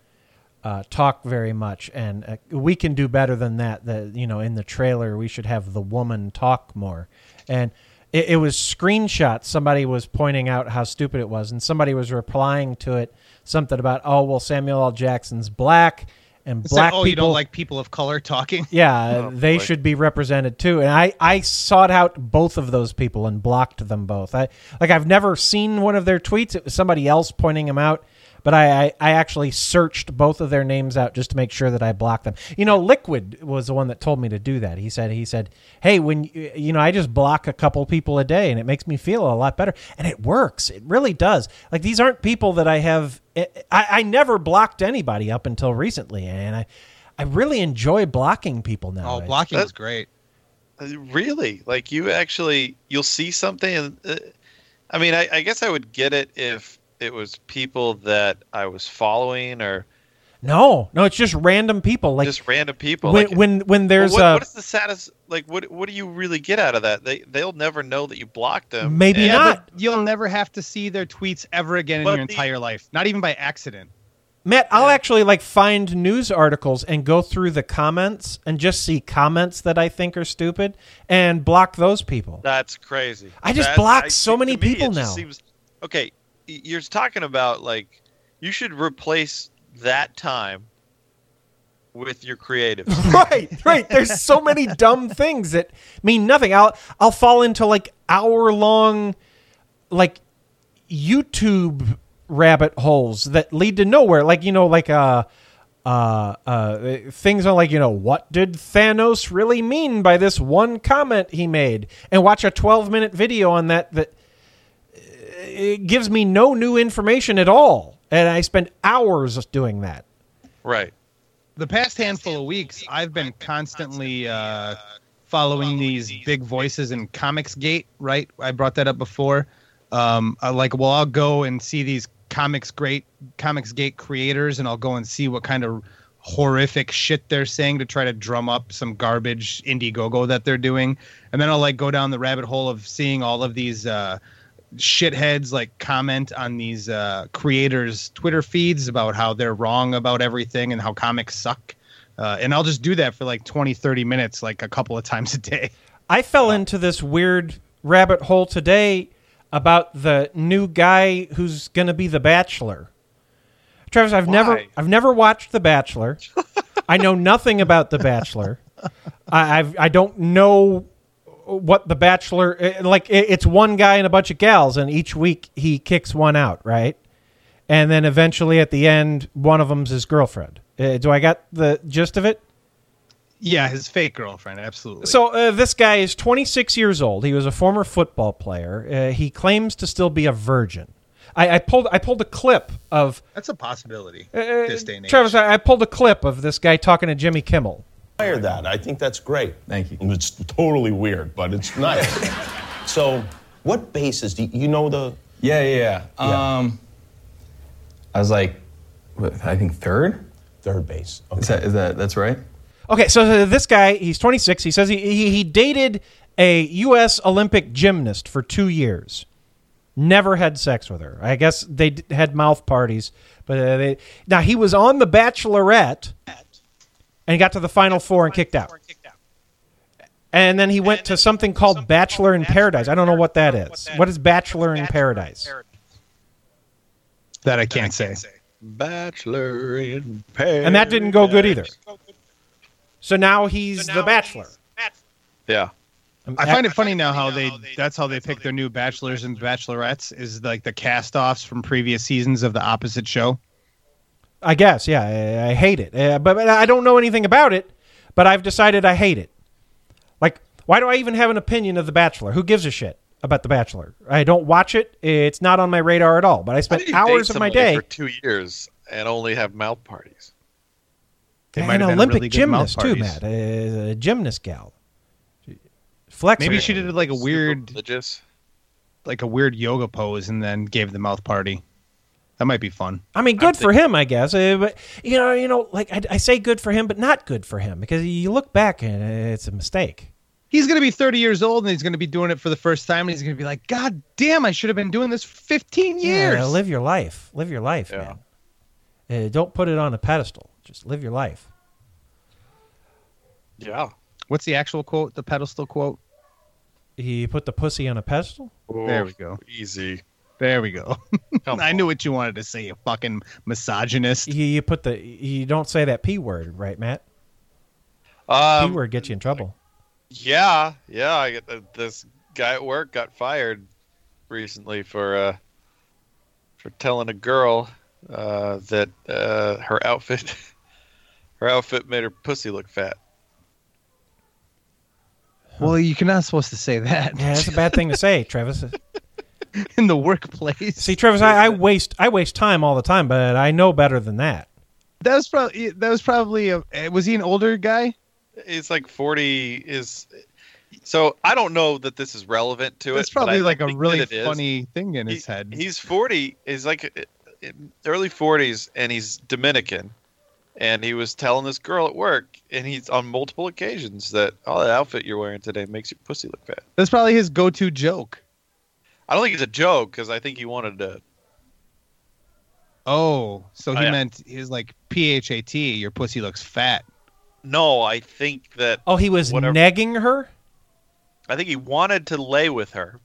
S1: talk very much, and we can do better than that. That in the trailer we should have the woman talk more, and it was screenshots. Somebody was pointing out how stupid it was, and somebody was replying to it something about, oh well, Samuel L. Jackson's black. And black people,
S2: you don't like people of color talking?
S1: Yeah,
S3: Oh,
S1: they
S3: boy.
S1: should be represented too. And I sought out both of those people and blocked them both. I've never seen one of their tweets. It was somebody else pointing them out, but I actually searched both of their names out just to make sure that I blocked them. Liquid was the one that told me to do that. He said, hey, when I just block a couple people a day and it makes me feel a lot better, and it works. It really does. Like, these aren't people that I have. I never blocked anybody up until recently, and I really enjoy blocking people now.
S2: Oh, blocking is great.
S3: Really? Like, you'll see something, and I guess I would get it if it was people that I was following, or
S1: No, it's just random people. Like,
S3: just random people.
S1: When there's
S3: what is the status? Like, what do you really get out of that? They'll never know that you blocked them.
S1: Maybe
S3: and-
S1: not.
S2: But you'll never have to see their tweets ever again in
S3: But
S2: your entire life. Not even by accident.
S1: Matt, I'll actually find news articles and go through the comments and just see comments that I think are stupid and block those people.
S3: That's crazy.
S1: I just block so many
S3: to me,
S1: people
S3: it just
S1: now.
S3: Seems, okay, you're talking about, like, you should replace that time with your creative.
S1: Right. There's so many dumb things that mean nothing. I'll fall into hour-long YouTube rabbit holes that lead to nowhere. Things on what did Thanos really mean by this one comment he made, and watch a 12-minute video on that it gives me no new information at all, and I spend hours doing that.
S3: Right.
S2: The past handful of weeks, I've been constantly following these big voices in Comicsgate, right? I brought that up before. I'll go and see these Comicsgate creators, and I'll go and see what kind of horrific shit they're saying to try to drum up some garbage Indiegogo that they're doing. And then I'll go down the rabbit hole of seeing all of these shitheads comment on these creators' Twitter feeds about how they're wrong about everything and how comics suck. And I'll just do that for 20, 30 minutes, a couple of times a day.
S1: I fell into this weird rabbit hole today about the new guy who's going to be The Bachelor. Travis, I've never watched The Bachelor. I know nothing about The Bachelor. I don't know what The Bachelor, it's one guy and a bunch of gals, and each week he kicks one out, right? And then eventually at the end, one of them's his girlfriend. Do I got the gist of it?
S2: Yeah, his fake girlfriend, absolutely.
S1: So this guy is 26 years old. He was a former football player. He claims to still be a virgin. I pulled a clip of
S2: That's a possibility this day and age.
S1: Travis. I pulled a clip of this guy talking to Jimmy Kimmel.
S6: That. I think that's great.
S7: Thank you.
S6: It's totally weird, but it's nice. So, what bases do you know the?
S7: Yeah. I was I think third
S6: base. Okay.
S7: Is that that's right?
S1: Okay, so this guy, he's 26. He says he dated a U.S. Olympic gymnast for 2 years. Never had sex with her. I guess they had mouth parties, but now he was on The Bachelorette and got to the final four and kicked out. And then he went to something called Bachelor in Paradise. I don't know what that is. What is Bachelor in Paradise?
S2: That I can't say.
S3: Bachelor in Paradise.
S1: And that didn't go good either. So now he's the Bachelor.
S3: Yeah.
S2: I find it funny now how that's how they pick their new bachelors and bachelorettes is like the cast-offs from previous seasons of the opposite show.
S1: I guess, yeah. I hate it. But I don't know anything about it, but I've decided I hate it. Like, why do I even have an opinion of The Bachelor? Who gives a shit about The Bachelor? I don't watch it. It's not on my radar at all. But I spent hours of my day
S3: for 2 years and only have mouth parties.
S1: An Olympic gymnast too, Matt. A gymnast gal. Flexing.
S2: Maybe she did like a weird yoga pose and then gave the mouth party. That might be fun.
S1: I mean, good for him, I guess. But like I say, good for him, but not good for him because you look back and it's a mistake.
S2: He's going to be 30 years old and he's going to be doing it for the first time and he's going to be like, God damn, I should have been doing this for 15 years.
S1: Yeah, live your life. Live your life, man. Don't put it on a pedestal. Just live your life.
S3: Yeah.
S2: What's the actual quote, the pedestal quote?
S1: He put the pussy on a pedestal?
S3: Oh,
S2: there we go.
S3: Easy.
S2: There we go. I knew what you wanted to say, you fucking misogynist.
S1: You don't say that P word, right, Matt? P word gets you in trouble.
S3: Yeah. I get this guy at work got fired recently for telling a girl that her outfit made her pussy look fat.
S2: Well, you're not supposed to say that.
S1: Yeah, that's a bad thing to say, Travis.
S2: In the workplace.
S1: See, Travis, I waste time all the time, but I know better than that.
S2: That was probably was he an older guy?
S3: He's like 40. So I don't know that this is relevant to it.
S2: It's probably like a really funny thing in his head.
S3: He's 40. He's like in early 40s, and he's Dominican. And he was telling this girl at work, and he's on multiple occasions that, that outfit you're wearing today makes your pussy look fat.
S2: That's probably his go-to joke.
S3: I don't think it's a joke, because I think he wanted to...
S2: Oh, so he meant, he was like, PHAT, your pussy looks fat.
S3: No, I think that...
S1: Oh, he was negging her?
S3: I think he wanted to lay with her.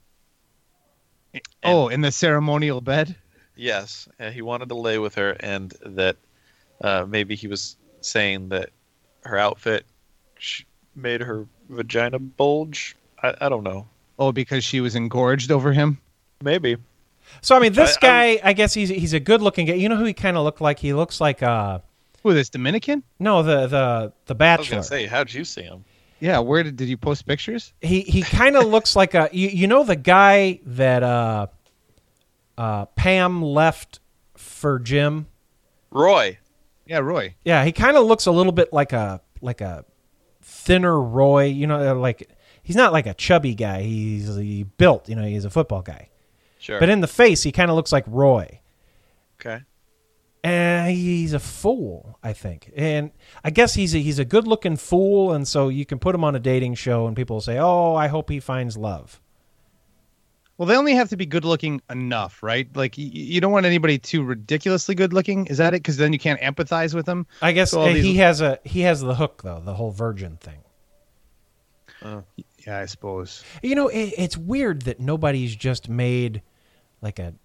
S2: In the ceremonial bed?
S3: Yes, he wanted to lay with her, and that... maybe he was saying that her outfit made her vagina bulge. I don't know.
S2: Oh, because she was engorged over him?
S3: Maybe.
S1: So, I mean, this guy, I guess he's a good-looking guy. You know who he kind of looked like? He looks like...
S2: Who, this Dominican?
S1: No, the Bachelor.
S3: I was going to say, how'd you see him?
S2: Yeah, where did you post pictures?
S1: He kind of looks like a... You know the guy that Pam left for Jim?
S3: Roy.
S2: Yeah, Roy.
S1: Yeah, he kind of looks a little bit like a thinner Roy. You know, like he's not like a chubby guy. He's built. You know, he's a football guy.
S3: Sure.
S1: But in the face, he kind of looks like Roy.
S3: Okay.
S1: And he's a fool, I think. And I guess he's a good-looking fool, and so you can put him on a dating show, and people will say, "Oh, I hope he finds love."
S2: Well, they only have to be good-looking enough, right? Like, you don't want anybody too ridiculously good-looking. Is that it? Because then you can't empathize with them.
S1: I guess so he has the hook, though, the whole virgin thing.
S2: Yeah, I suppose.
S1: You know, it's weird that nobody's just made like a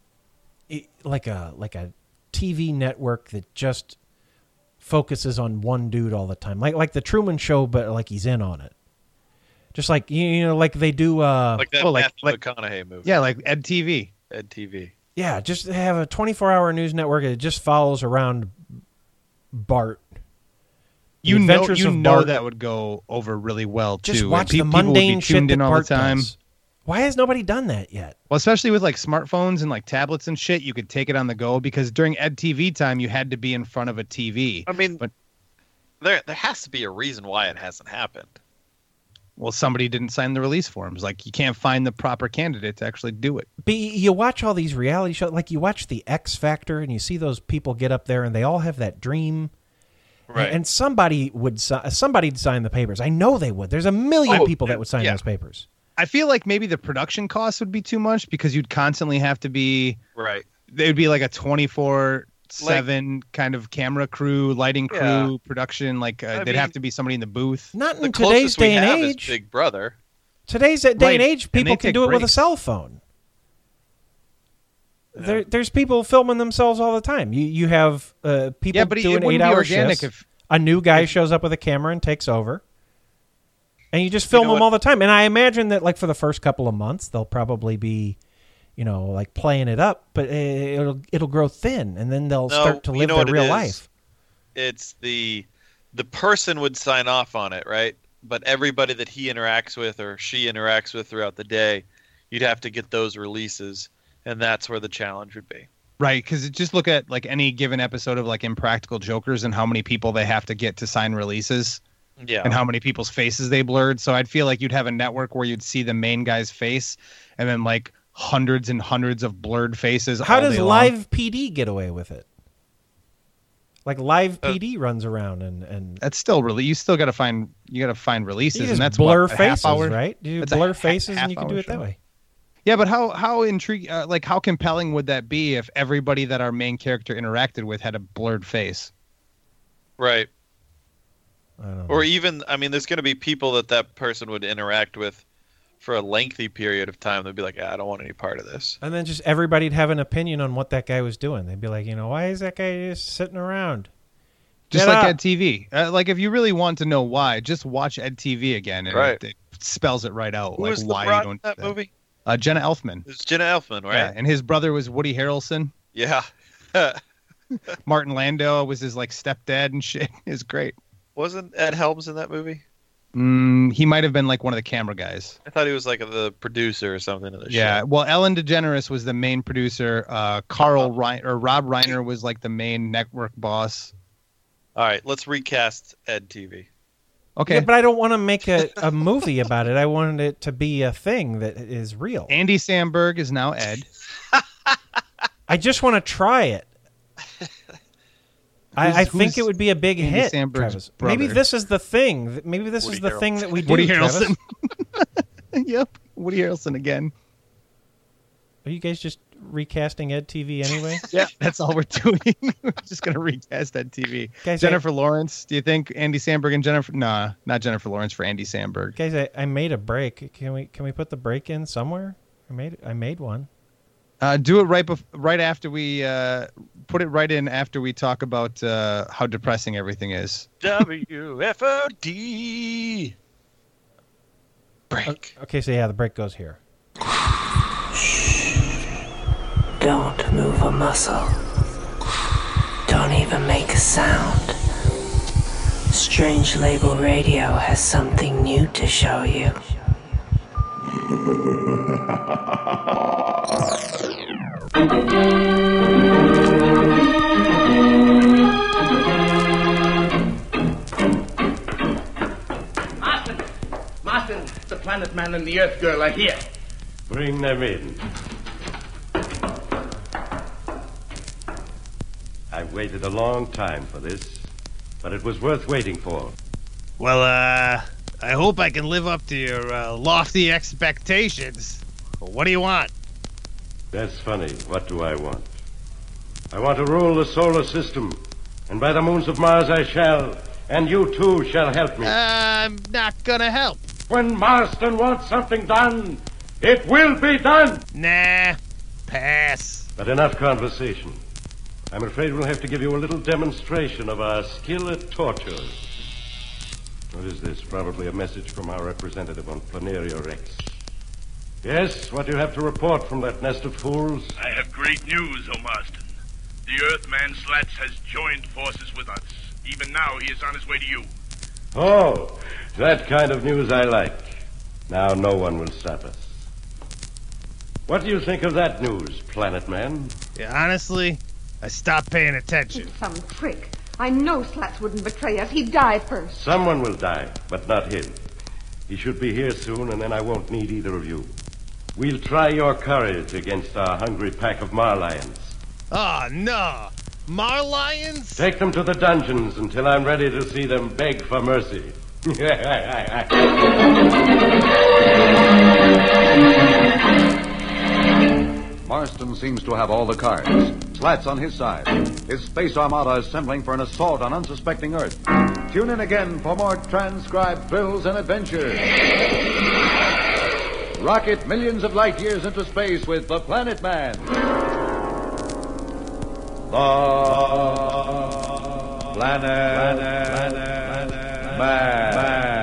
S1: TV network that just focuses on one dude all the time, like the Truman Show, but like he's in on it. Just like like they do,
S3: like that Matthew McConaughey movie.
S2: Yeah, like Ed TV.
S3: Ed TV.
S1: Yeah, just have a 24-hour news network that just follows around Bart.
S2: You know that would go over really well too.
S1: Just watch the mundane shit that Bart does. Why has nobody done that yet?
S2: Well, especially with like smartphones and like tablets and shit, you could take it on the go because during Ed TV time, you had to be in front of a TV.
S3: I mean, but there has to be a reason why it hasn't happened.
S2: Well, somebody didn't sign the release forms. Like, you can't find the proper candidate to actually do it.
S1: But you watch all these reality shows, like you watch the X Factor, and you see those people get up there, and they all have that dream.
S3: Right.
S1: And somebody'd sign the papers. I know they would. There's a million people that would sign those papers.
S2: I feel like maybe the production costs would be too much because you'd constantly have to be...
S3: Right.
S2: It would be like a 24/7 7 kind of camera crew, lighting crew, production. Like they'd have to be somebody in the booth.
S1: Not in
S3: The
S1: today's
S3: closest we
S1: day and
S3: have
S1: age.
S3: is Big Brother.
S1: Today's day
S2: Right,
S1: and age,
S2: and
S1: people
S2: they
S1: can
S2: take
S1: do it with a
S2: breaks.
S1: cell phone. There's people filming themselves all the time. You have people
S2: but it
S1: doing
S2: wouldn't be
S1: 8-hour
S2: organic
S1: shifts.
S2: if-
S1: A new guy shows up with a camera and takes over. And you just film
S3: know
S1: them
S3: what?
S1: all the time. And I imagine that, like, for the first couple of months, they'll probably be, like, playing it up, but it'll grow thin, and then they'll start to
S3: you
S1: live
S3: know
S1: their
S3: what it
S1: real
S3: is?
S1: life.
S3: It's the person would sign off on it, right? But everybody that he interacts with or she interacts with throughout the day, you'd have to get those releases, and that's where the challenge would be.
S2: Right, because just look at like any given episode of like Impractical Jokers and how many people they have to get to sign releases.
S3: Yeah.
S2: And how many people's faces they blurred. So I'd feel like you'd have a network where you'd see the main guy's face and then like hundreds and hundreds of blurred faces.
S1: How
S2: all
S1: does
S2: day long.
S1: Live PD get away with it? Like, Live PD runs around and
S2: That's still really, you still got to find releases,
S1: you
S2: and
S1: just
S2: that's
S1: blur
S2: what, a
S1: faces,
S2: half hour,
S1: right? You
S2: That's a
S1: blur faces and you can
S2: half-hour
S1: do it that
S2: show.
S1: way.
S2: Yeah, but how intriguing, like how compelling would that be if everybody that our main character interacted with had a blurred face?
S3: Right.
S1: I don't know.
S3: Or even, I mean, there's going to be people that person would interact with for a lengthy period of time. They'd be like, I don't want any part of this.
S1: And then just everybody'd have an opinion on what that guy was doing. They'd be like, why is that guy just sitting around?
S2: Just
S1: Get
S2: like
S1: up.
S2: Ed TV. Like if you really want to know why, just watch Ed TV again, and
S3: Right.
S2: it spells it right out.
S3: Who
S2: like
S3: was the
S2: why
S3: broad
S2: you
S3: in
S2: don't.
S3: that
S2: do that.
S3: movie?
S2: Jenna Elfman.
S3: It's Jenna Elfman, right?
S2: Yeah, and his brother was Woody Harrelson.
S3: Yeah.
S2: Martin Landau was his like stepdad and shit. It's great.
S3: Wasn't Ed Helms in that movie?
S2: He might have been like one of the camera guys.
S3: I thought he was like the producer or something of the
S2: Yeah.
S3: show.
S2: Well, Ellen DeGeneres was the main producer. Rob Reiner was like the main network boss.
S3: All right, let's recast Ed TV.
S2: Okay.
S1: Yeah, but I don't want to make a movie about it. I wanted it to be a thing that is real.
S2: Andy Samberg is now Ed.
S1: I just want to try it. I think
S2: who's
S1: it would be a big
S2: Andy
S1: hit,
S2: Samberg's
S1: Travis.
S2: brother?
S1: Maybe this is the thing. Maybe this
S3: Woody
S1: is the thing that we do,
S2: Woody
S1: Travis.
S2: Harrelson. Yep. Woody Harrelson again.
S1: Are you guys just recasting Ed TV anyway?
S2: Yeah, that's all we're doing. We're just gonna recast that TV.
S1: Guys,
S2: Jennifer Lawrence. Do you think Andy Samberg and Jennifer? Nah, not Jennifer Lawrence for Andy Samberg.
S1: Guys, I made a break. Can we put the break in somewhere? I made one.
S2: Do it right after we put it right in after we talk about how depressing everything is.
S3: WFOD. Break.
S1: Okay, so yeah, the break goes here.
S8: Don't move a muscle. Don't even make a sound. Strange Label Radio has something new to show you.
S9: Marston, the Planet Man and the Earth Girl are here.
S10: Bring them in. I've waited a long time for this, but it was worth waiting for.
S2: Well, I hope I can live up to your lofty expectations. What do you want?
S10: That's funny. What do I want? I want to rule the solar system, and by the moons of Mars I shall, and you too shall help me.
S2: I'm not gonna help.
S10: When Marston wants something done, it will be done!
S2: Nah, pass.
S10: But enough conversation. I'm afraid we'll have to give you a little demonstration of our skill at torture. What is this? Probably a message from our representative on Planeria Rex. Yes, what do you have to report from that nest of fools?
S9: I have great news, O Marston. The Earthman Slats has joined forces with us. Even now, he is on his way to you.
S10: Oh, that kind of news I like. Now no one will stop us. What do you think of that news, Planet Man?
S2: Yeah, honestly, I stopped paying attention.
S11: Some trick. I know Slats wouldn't betray us. He'd die first.
S10: Someone will die, but not him. He should be here soon, and then I won't need either of you. We'll try your courage against our hungry pack of Marlions.
S2: Oh, no. Marlions?
S10: Take them to the dungeons until I'm ready to see them beg for mercy.
S12: Marston seems to have all the cards. Slats on his side. His space armada assembling for an assault on unsuspecting Earth. Tune in again for more transcribed thrills and adventures. Rocket millions of light years into space with the Planet Man. The Planet Man.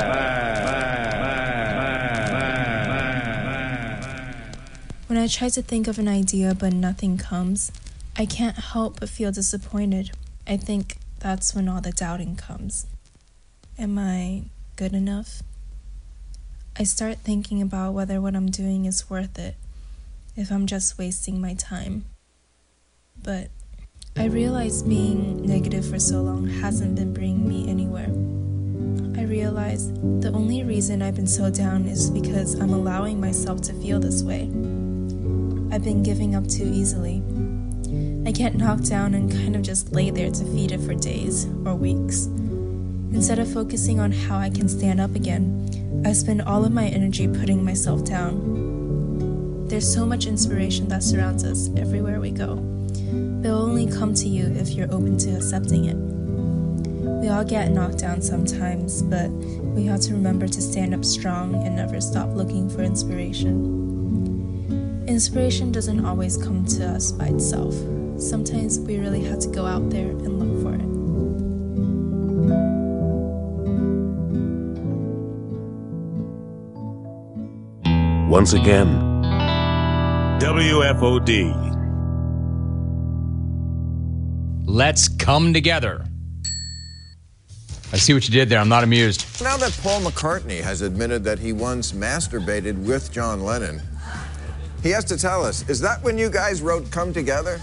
S13: When I try to think of an idea but nothing comes, I can't help but feel disappointed. I think that's when all the doubting comes. Am I good enough? I start thinking about whether what I'm doing is worth it, if I'm just wasting my time. But I realize being negative for so long hasn't been bringing me anywhere. I realize the only reason I've been so down is because I'm allowing myself to feel this way. I've been giving up too easily. I get knocked down and kind of just lay there to feed it for days or weeks. Instead of focusing on how I can stand up again, I spend all of my energy putting myself down. There's so much inspiration that surrounds us everywhere we go. They'll only come to you if you're open to accepting it. We all get knocked down sometimes, but we have to remember to stand up strong and never stop looking for inspiration. Inspiration doesn't always come to us by itself. Sometimes we really have to go out there and look for it.
S14: Once again, WFOD.
S15: Let's come together. I see what you did there. I'm not amused.
S16: Now that Paul McCartney has admitted that he once masturbated with John Lennon, he has to tell us, is that when you guys wrote Come Together?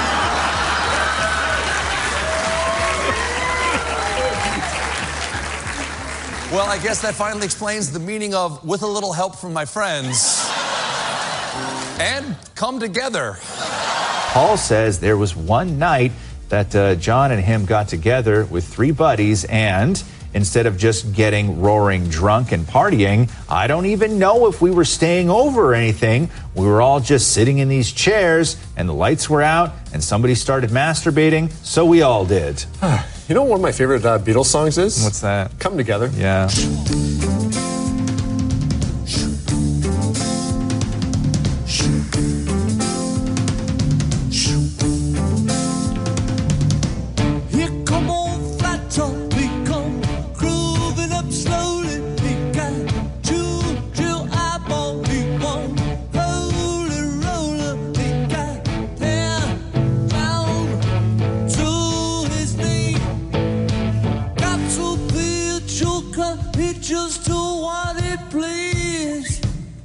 S17: Well, I guess that finally explains the meaning of with a little help from my friends and come together.
S18: Paul says there was one night that John and him got together with three buddies, and instead of just getting roaring drunk and partying, I don't even know if we were staying over or anything. We were all just sitting in these chairs, and the lights were out, and somebody started masturbating, so we all did.
S19: You know what one of my favorite Beatles songs is?
S18: What's that?
S19: Come Together.
S18: Yeah.
S20: Just do what it please.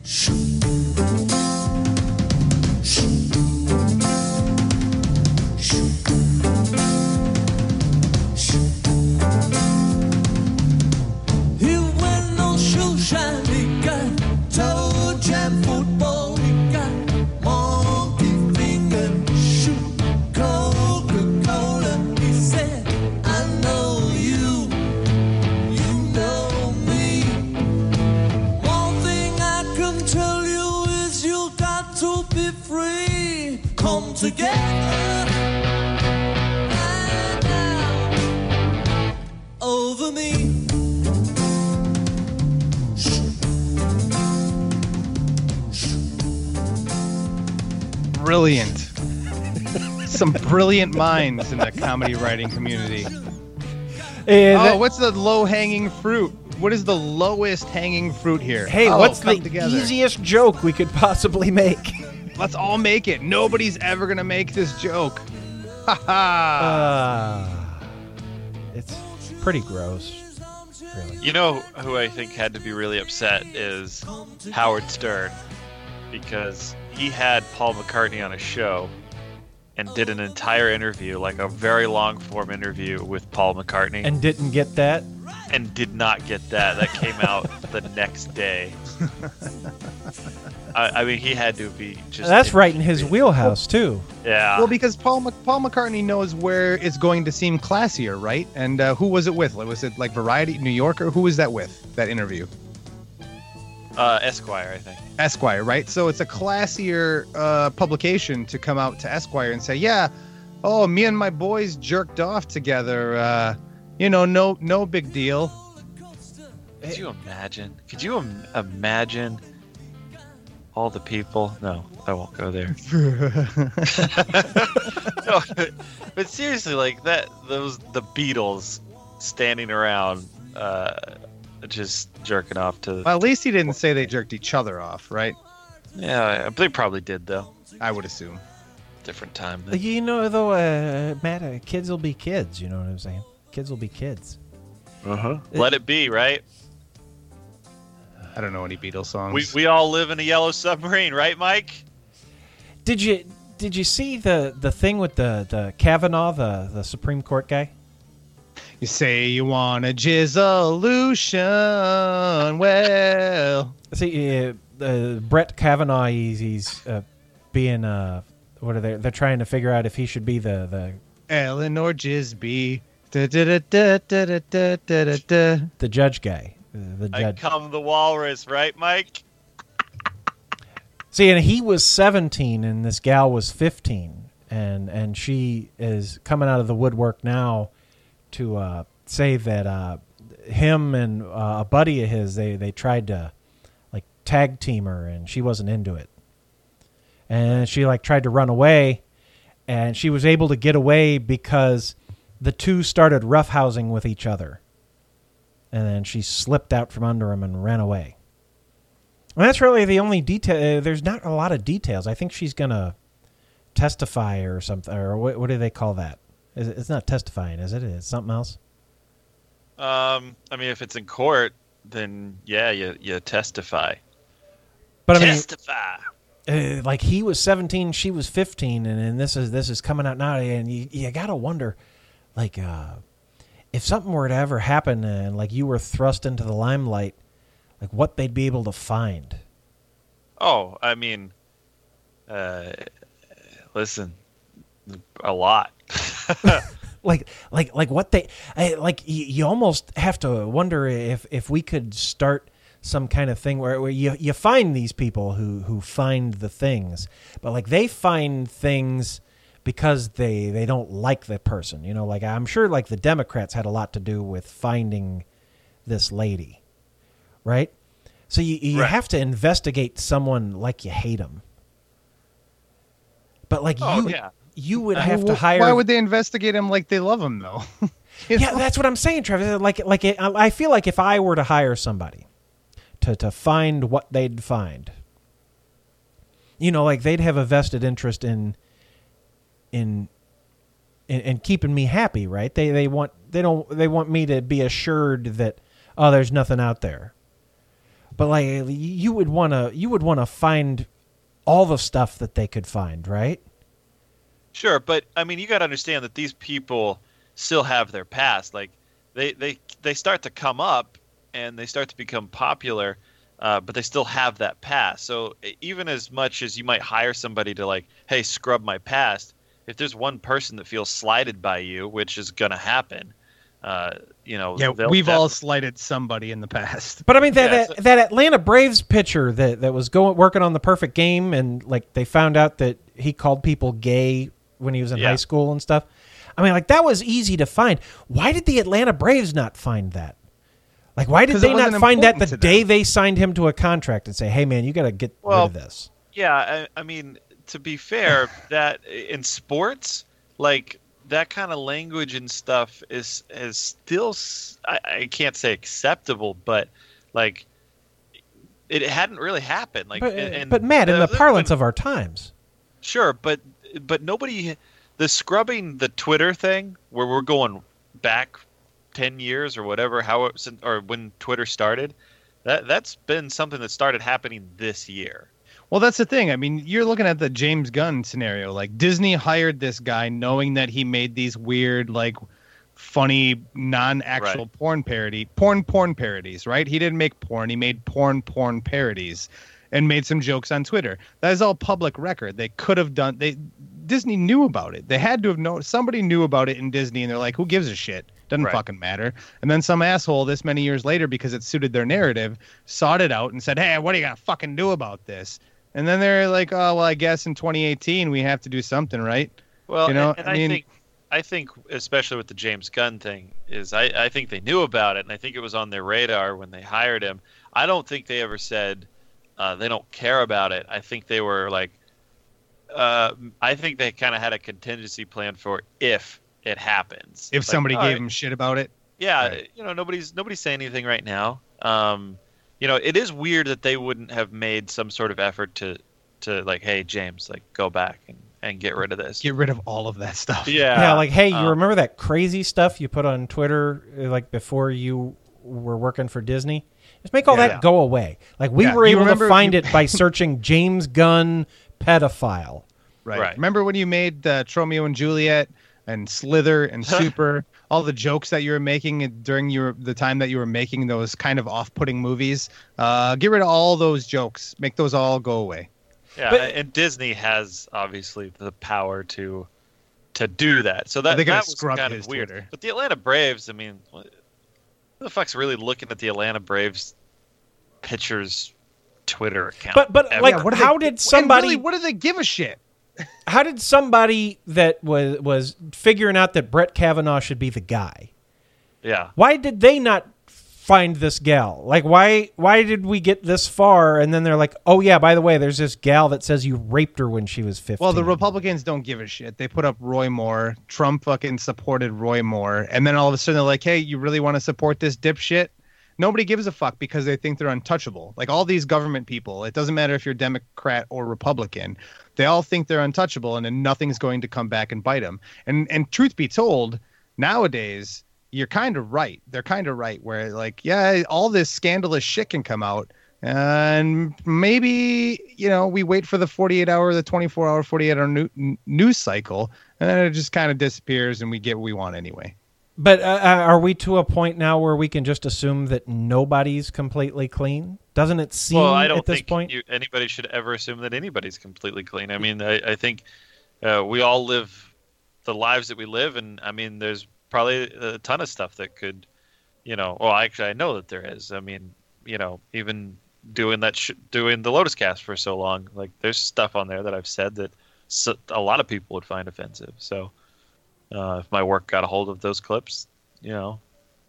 S20: He went no shoe shine, he got toe jam football, he got monkey finger shoe, Coca-Cola. He said, I know you, you know me. One thing I can tell you is you got to be free. Come together right now over me.
S2: Brilliant. Some brilliant minds in the comedy writing community. What's the low-hanging fruit? What is the lowest hanging fruit here?
S1: Hey, what's the
S2: together.
S1: easiest joke we could possibly make?
S2: Let's all make it. Nobody's ever going to make this joke. Ha ha.
S1: It's pretty gross. Really.
S3: You know who I think had to be really upset is Howard Stern, because he had Paul McCartney on a show and did an entire interview, like a very long form interview with Paul McCartney.
S1: And didn't get that?
S3: And did not get that. That came out the next day. I mean, he had to be just...
S1: That's right in his wheelhouse, too.
S3: Yeah.
S2: Well, because Paul McCartney knows where it's going to seem classier, right? And who was it with? Was it like Variety, New Yorker? Who was that with, that interview?
S3: Esquire, I think.
S2: Esquire, right? So it's a classier publication to come out to Esquire and say, yeah, oh, me and my boys jerked off together. No big deal.
S3: Could you imagine? Could you imagine all the people? No, I won't go there. No, but seriously, like the Beatles standing around, just jerking off to.
S2: Well, at least he didn't say they jerked each other off, right?
S3: Yeah, they probably did though.
S2: I would assume.
S3: Different time.
S1: You know, though, Matt, kids will be kids. You know what I'm saying? Kids will be kids.
S3: Let it be, right?
S2: I don't know any Beatles songs.
S3: We all live in a yellow submarine, right, Mike?
S1: Did you see the thing with the Kavanaugh, the Supreme Court guy?
S2: You say you want a jizzolution. Well,
S1: see, Brett Kavanaugh, he's being what are they? They're trying to figure out if he should be the
S2: Eleanor Gisby, the
S1: judge guy. The judge.
S3: I come the walrus, right, Mike?
S1: See, and he was 17, and this gal was 15, and she is coming out of the woodwork now to say that him and a buddy of his they tried to like tag team her, and she wasn't into it, and she like tried to run away, and she was able to get away because the two started roughhousing with each other. And then she slipped out from under him and ran away. And that's really the only detail. There's not a lot of details. I think she's going to testify or something. Or what do they call that? It's not testifying, is it? It's something else?
S3: I mean, if it's in court, then yeah, you testify.
S1: But I mean,
S3: testify.
S1: Like he was 17, she was 15, and this is coming out now, and you got to wonder, like, if something were to ever happen and like you were thrust into the limelight, like what they'd be able to find.
S3: Oh, I mean, listen, a lot.
S1: like what they like. You almost have to wonder if we could start some kind of thing where you find these people who find the things, but like they find things because they don't like the person, you know, like I'm sure like the Democrats had a lot to do with finding this lady, right? So you right. have to investigate someone like you hate them. But like you would have to hire.
S2: Why would they investigate him like they love him though?
S1: Yeah, that's what I'm saying, Trevor. I feel like if I were to hire somebody to find what they'd find, you know, like they'd have a vested interest in keeping me happy, right? They want me to be assured that there's nothing out there. But like you would want to find all the stuff that they could find, right?
S3: Sure, but I mean you got to understand that these people still have their past. Like they start to come up and they start to become popular, but they still have that past. So even as much as you might hire somebody to like, hey, scrub my past, if there's one person that feels slighted by you, which is going to happen, you know.
S2: Yeah, we've all slighted somebody in the past.
S1: But I mean, that Atlanta Braves pitcher that was working on the perfect game, and like they found out that he called people gay when he was in high school and stuff. I mean, like that was easy to find. Why did the Atlanta Braves not find that? Like, why did they not find that the day they signed him to a contract and say, hey, man, you got to get rid of this?
S3: Yeah, I mean, to be fair, that in sports, like that kind of language and stuff is still, I can't say acceptable, but like it hadn't really happened. Like,
S1: but Matt, in the parlance of our times.
S3: Sure, but nobody, the scrubbing the Twitter thing where we're going back 10 years or whatever, or when Twitter started, that's been something that started happening this year.
S2: Well, that's the thing. I mean, you're looking at the James Gunn scenario. Like Disney hired this guy knowing that he made these weird, like funny, non-actual porn parodies, right? He didn't make porn. He made porn parodies and made some jokes on Twitter. That is all public record. They could have done, Disney knew about it. They had to have known, somebody knew about it in Disney and they're like, who gives a shit? Doesn't fucking matter. And then some asshole this many years later, because it suited their narrative, sought it out and said, hey, what are you going to fucking do about this? And then they're like, oh, well, I guess in 2018 we have to do something, right?
S3: Well,
S2: You know,
S3: and
S2: I
S3: I
S2: mean-
S3: think especially with the James Gunn thing is I think they knew about it, and I think it was on their radar when they hired him. I don't think they ever said they don't care about it. I think they were like, I think they kind of had a contingency plan for if it happens.
S2: If
S3: Like,
S2: somebody
S3: all
S2: gave
S3: right,
S2: him shit about it.
S3: yeah,
S2: Right.
S3: nobody's saying anything right now. It is weird that they wouldn't have made some sort of effort to like, hey James, like go back and get rid of this.
S2: Get rid of all of that stuff.
S1: Yeah, like, hey, you remember that crazy stuff you put on Twitter like before you were working for Disney? Just make all that go away. Like we were
S2: You
S1: able to
S2: remember-
S1: find it by searching James Gunn pedophile.
S2: Right. Remember when you made Tromeo and Juliet and Slither and Super, all the jokes that you were making during the time that you were making those kind of off-putting movies? Get rid of all those jokes. Make those all go away.
S3: Yeah, and Disney has obviously the power to do that. So that,
S2: They're gonna
S3: that was
S2: scrub
S3: kind
S2: his
S3: of weird.
S2: Twitter.
S3: But the Atlanta Braves, I mean, who the fuck's really looking at the Atlanta Braves pitchers' Twitter account?
S1: But
S3: ever?
S1: like, how did somebody?
S2: Really, what do they give a shit?
S1: How did somebody that was figuring out that Brett Kavanaugh should be the guy?
S3: Yeah.
S1: Why did they not find this gal? Like, why did we get this far and then they're like, oh yeah, by the way, there's this gal that says you raped her when she was 15.
S2: Well, the Republicans don't give a shit. They put up Roy Moore. Trump fucking supported Roy Moore. And then all of a sudden they're like, hey, you really want to support this dipshit? Nobody gives a fuck because they think they're untouchable. Like all these government people, it doesn't matter if you're Democrat or Republican. They all think they're untouchable and then nothing's going to come back and bite them. And truth be told, nowadays, you're kind of right. They're kind of right where like, yeah, all this scandalous shit can come out. And maybe, we wait for the 48-hour, the 24-hour, 48-hour news cycle, and then it just kind of disappears and we get what we want anyway.
S1: But are we to a point now where we can just assume that nobody's completely clean? Doesn't it seem
S3: Well, I don't
S1: at this
S3: think
S1: point?
S3: anybody should ever assume that anybody's completely clean. I mean, I think we all live the lives that we live, and I mean, there's probably a ton of stuff that could, well, actually, I know that there is. I mean, even doing doing the Lotus Cast for so long, like there's stuff on there that I've said that a lot of people would find offensive. So if my work got a hold of those clips, I'd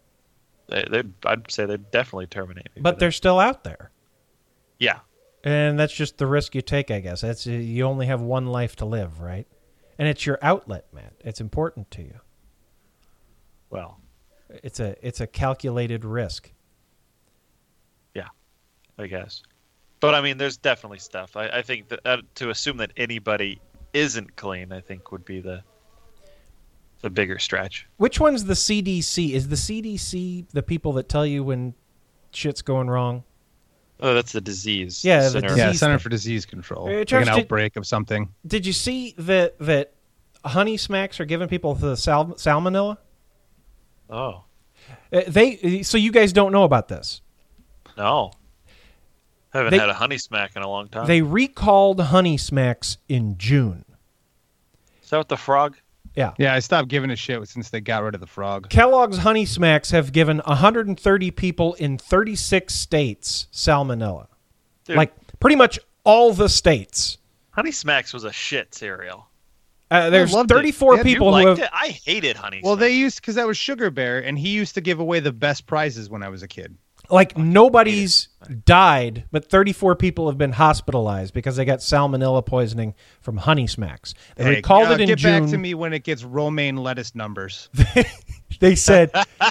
S3: say they'd definitely terminate me.
S1: But they're still out there.
S3: Yeah.
S1: And that's just the risk you take, I guess. You only have one life to live, right? And it's your outlet, Matt. It's important to you.
S3: Well,
S1: it's a calculated risk.
S3: Yeah, I guess. But I mean, there's definitely stuff. I think that to assume that anybody isn't clean, I think would be the bigger stretch.
S1: Which one's the CDC? Is the CDC the people that tell you when shit's going wrong?
S3: Oh, that's the disease.
S1: Yeah,
S2: Center for Disease Control. Like an outbreak of something.
S1: Did you see that Honey Smacks are giving people the salmonella?
S3: Oh.
S1: So you guys don't know about this?
S3: No. Haven't had a Honey Smack in a long time.
S1: They recalled Honey Smacks in June.
S3: Is that with the frog?
S1: Yeah.
S2: Yeah, I stopped giving a shit since they got rid of the frog.
S1: Kellogg's Honey Smacks have given 130 people in 36 states salmonella.
S3: Dude.
S1: Like pretty much all the states.
S3: Honey Smacks was a shit cereal.
S1: There's 34 people who have.
S3: I hated Honey
S2: Well,
S3: Smacks.
S2: they used because that was Sugar Bear, and he used to give away the best prizes when I was a kid.
S1: Like nobody's died, but 34 people have been hospitalized because they got salmonella poisoning from Honey Smacks. They recalled it in
S2: get
S1: June.
S2: back to me when it gets romaine lettuce numbers.
S1: They said,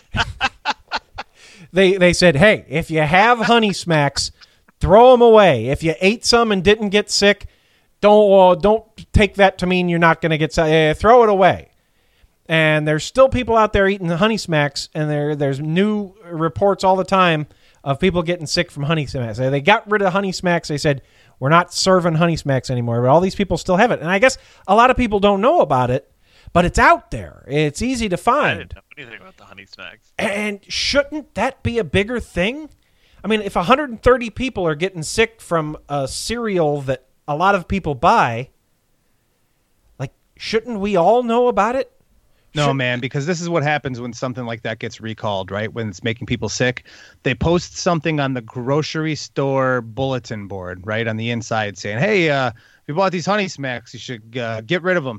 S1: they said, hey, if you have Honey Smacks, throw them away. If you ate some and didn't get sick, don't take that to mean you're not going to get sick. Throw it away. And there's still people out there eating the Honey Smacks, and there's new reports all the time of people getting sick from Honey Smacks. They got rid of Honey Smacks. They said, we're not serving Honey Smacks anymore, but all these people still have it. And I guess a lot of people don't know about it, but it's out there. It's easy to find.
S3: I didn't know anything about the Honey Smacks.
S1: And shouldn't that be a bigger thing? I mean, if 130 people are getting sick from a cereal that a lot of people buy, like, shouldn't we all know about it?
S2: No, man, because this is what happens when something like that gets recalled, right? When it's making people sick. They post something on the grocery store bulletin board, right, on the inside saying, hey, if you bought these Honey Smacks, you should get rid of them.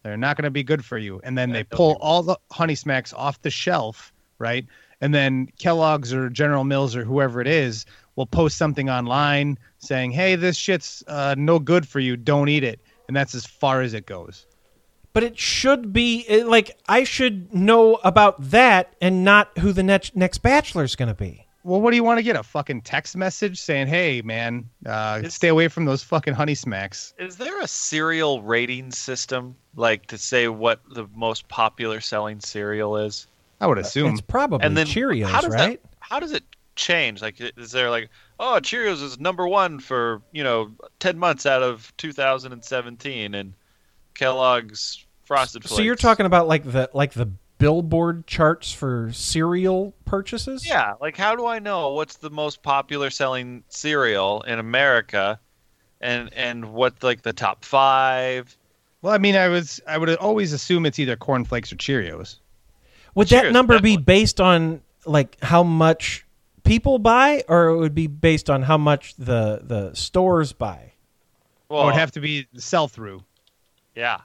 S2: They're not going to be good for you. And then they pull all the Honey Smacks off the shelf, right? And then Kellogg's or General Mills or whoever it is will post something online saying, hey, this shit's no good for you. Don't eat it. And that's as far as it goes.
S1: But it should be, like, I should know about that and not who the next Bachelor's going to be.
S2: Well, what do you want to get? A fucking text message saying, hey, man, stay away from those fucking Honey Smacks.
S3: Is there a cereal rating system, like, to say what the most popular selling cereal is?
S2: I would assume.
S1: It's probably
S3: And then
S1: Cheerios, right?
S3: How does it change? Like, is there like, oh, Cheerios is number one for, 10 months out of 2017, and Kellogg's Frosted Flakes.
S1: So you're talking about like the Billboard charts for cereal purchases?
S3: Yeah, like how do I know what's the most popular selling cereal in America, and what like the top 5?
S2: Well, I mean, I would always assume it's either Corn Flakes or Cheerios.
S1: Would that number be based on like how much people buy, or it would be based on how much the stores buy?
S2: Well, it would have to be the sell-through.
S3: Yeah.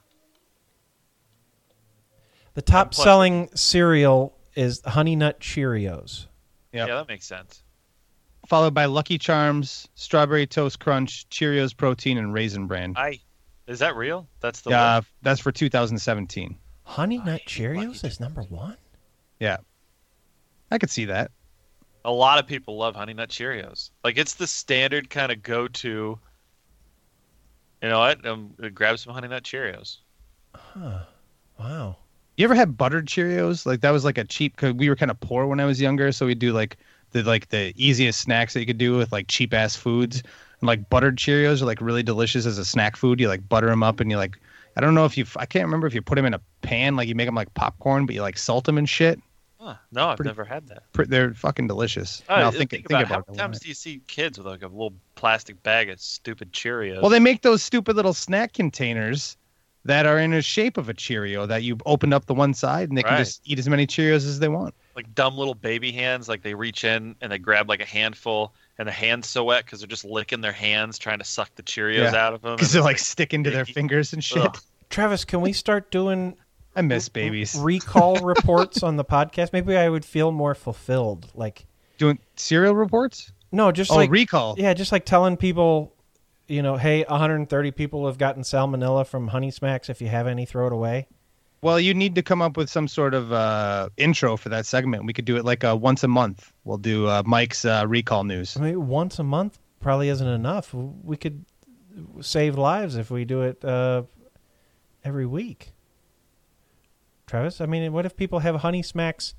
S1: The top selling cereal is Honey Nut Cheerios.
S3: Yep. Yeah, that makes sense.
S2: Followed by Lucky Charms, Strawberry Toast Crunch, Cheerios Protein, and Raisin Bran.
S3: Is that real? That's the one?
S2: That's for 2017.
S1: Honey Nut Cheerios is number 1?
S2: Yeah. I could see that.
S3: A lot of people love Honey Nut Cheerios. Like, it's the standard kind of go-to. You know what? Grab some Honey Nut Cheerios.
S1: Huh. Wow.
S2: You ever had buttered Cheerios? Like, that was like a cheap, because we were kind of poor when I was younger, so we'd do like the easiest snacks that you could do with like cheap ass foods. And like buttered Cheerios are like really delicious as a snack food. You like butter them up and you like, I don't know if I can't remember if you put them in a pan, like you make them like popcorn, but you like salt them and shit.
S3: Huh. No, I've never had that.
S2: They're fucking delicious.
S3: Oh,
S2: now think about
S3: how
S2: it.
S3: many times do you see kids with like a little plastic bag of stupid Cheerios?
S2: Well, they make those stupid little snack containers that are in the shape of a Cheerio that you open up the one side and they can just eat as many Cheerios as they want.
S3: Like dumb little baby hands, like they reach in and they grab like a handful, and the hand's so wet because they're just licking their hands trying to suck the Cheerios out of them.
S2: Because they're like sticking to their fingers and shit.
S3: Ugh.
S1: Travis, can we start doing
S2: I miss babies.
S1: recall reports on the podcast? Maybe I would feel more fulfilled. Like
S2: doing cereal reports?
S1: No, just
S2: recall.
S1: Yeah, just like telling people, hey, 130 people have gotten salmonella from Honey Smacks. If you have any, throw it away.
S2: Well, you need to come up with some sort of intro for that segment. We could do it like once a month. We'll do Mike's recall news.
S1: I mean, once a month probably isn't enough. We could save lives if we do it every week. Travis, I mean, what if people have Honey Smacks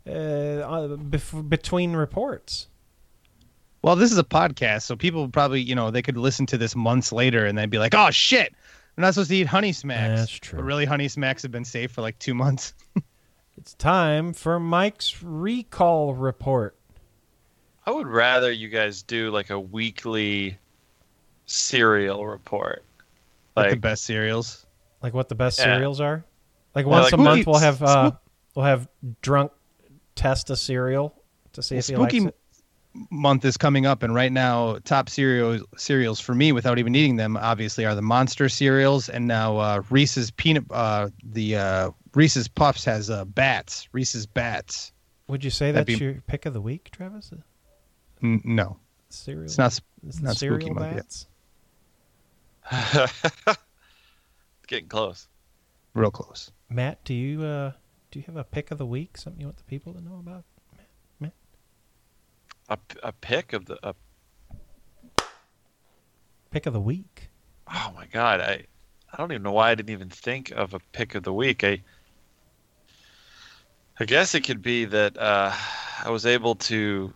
S1: between reports?
S2: Well, this is a podcast, so people probably, they could listen to this months later and they'd be like, oh, shit, we're not supposed to eat Honey Smacks.
S1: That's true.
S2: But really, Honey Smacks have been safe for like 2 months.
S1: It's time for Mike's recall report.
S3: I would rather you guys do like a weekly cereal report.
S2: Like the best cereals.
S1: Like what the best cereals are? Like once a month we'll have Drunk test a cereal to see if he likes it.
S2: Month is coming up, and right now top cereals for me without even eating them obviously are the Monster cereals, and now Reese's Reese's Puffs has Reese's Bats.
S1: Would you say that's your pick of the week, Travis?
S2: No.
S1: Cereal.
S2: It's not
S1: cereal
S2: spooky month
S1: bats.
S3: It's getting close.
S2: Real close.
S1: Matt, do you have a pick of the week? Something you want the people to know about? Matt?
S3: A pick of the
S1: pick of the week.
S3: Oh my god, I don't even know why I didn't even think of a pick of the week. I guess it could be that I was able to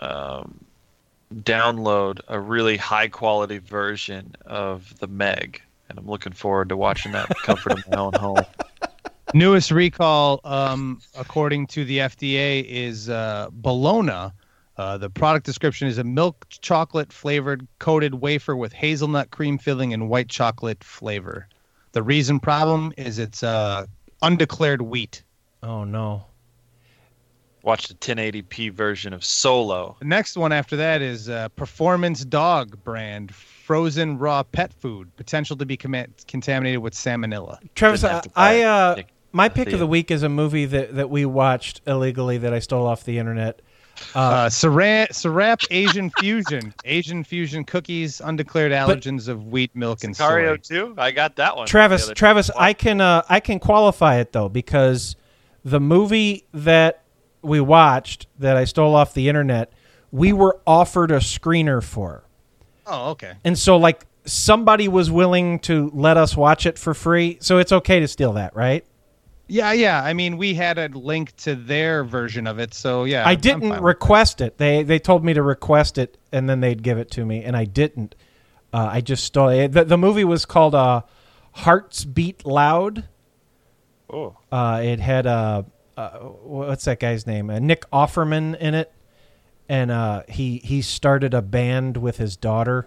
S3: download a really high quality version of the Meg, and I'm looking forward to watching that comfort of my own home.
S2: Newest recall, according to the FDA, is Bologna. The product description is a milk chocolate flavored coated wafer with hazelnut cream filling and white chocolate flavor. The reason problem is it's undeclared wheat.
S1: Oh no.
S3: Watched a 1080p version of Solo.
S2: The next one after that is Performance Dog brand frozen raw pet food, potential to be contaminated with salmonella.
S1: Travis, my pick of the week is a movie that we watched illegally that I stole off the internet.
S2: Syrup Asian Fusion. Asian Fusion cookies, undeclared allergens of wheat, milk, and
S3: Sicario
S2: soy.
S3: too? I got that one.
S1: Travis, I can qualify it though, because the movie that we watched that I stole off the internet, we were offered a screener for.
S2: Oh, okay.
S1: And so like somebody was willing to let us watch it for free, so it's okay to steal that, right?
S2: Yeah. I mean, we had a link to their version of it, so yeah.
S1: I didn't request it. They told me to request it, and then they'd give it to me, and I didn't. I just stole it. The movie was called Hearts Beat Loud.
S3: Oh.
S1: It had what's that guy's name? Nick Offerman in it, and he started a band with his daughter.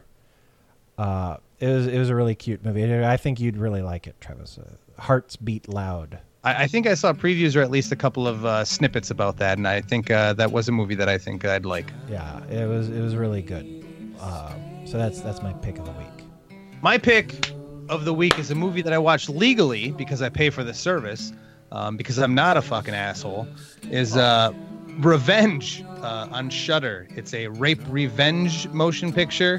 S1: It was a really cute movie. I think you'd really like it, Travis. Hearts Beat Loud.
S2: I think I saw previews or at least a couple of snippets about that, and I think that was a movie that I think I'd like.
S1: Yeah, it was really good. So that's my pick of the week.
S2: My pick of the week is a movie that I watched legally because I pay for the service, because I'm not a fucking asshole. Is Revenge on Shudder. It's a rape revenge motion picture.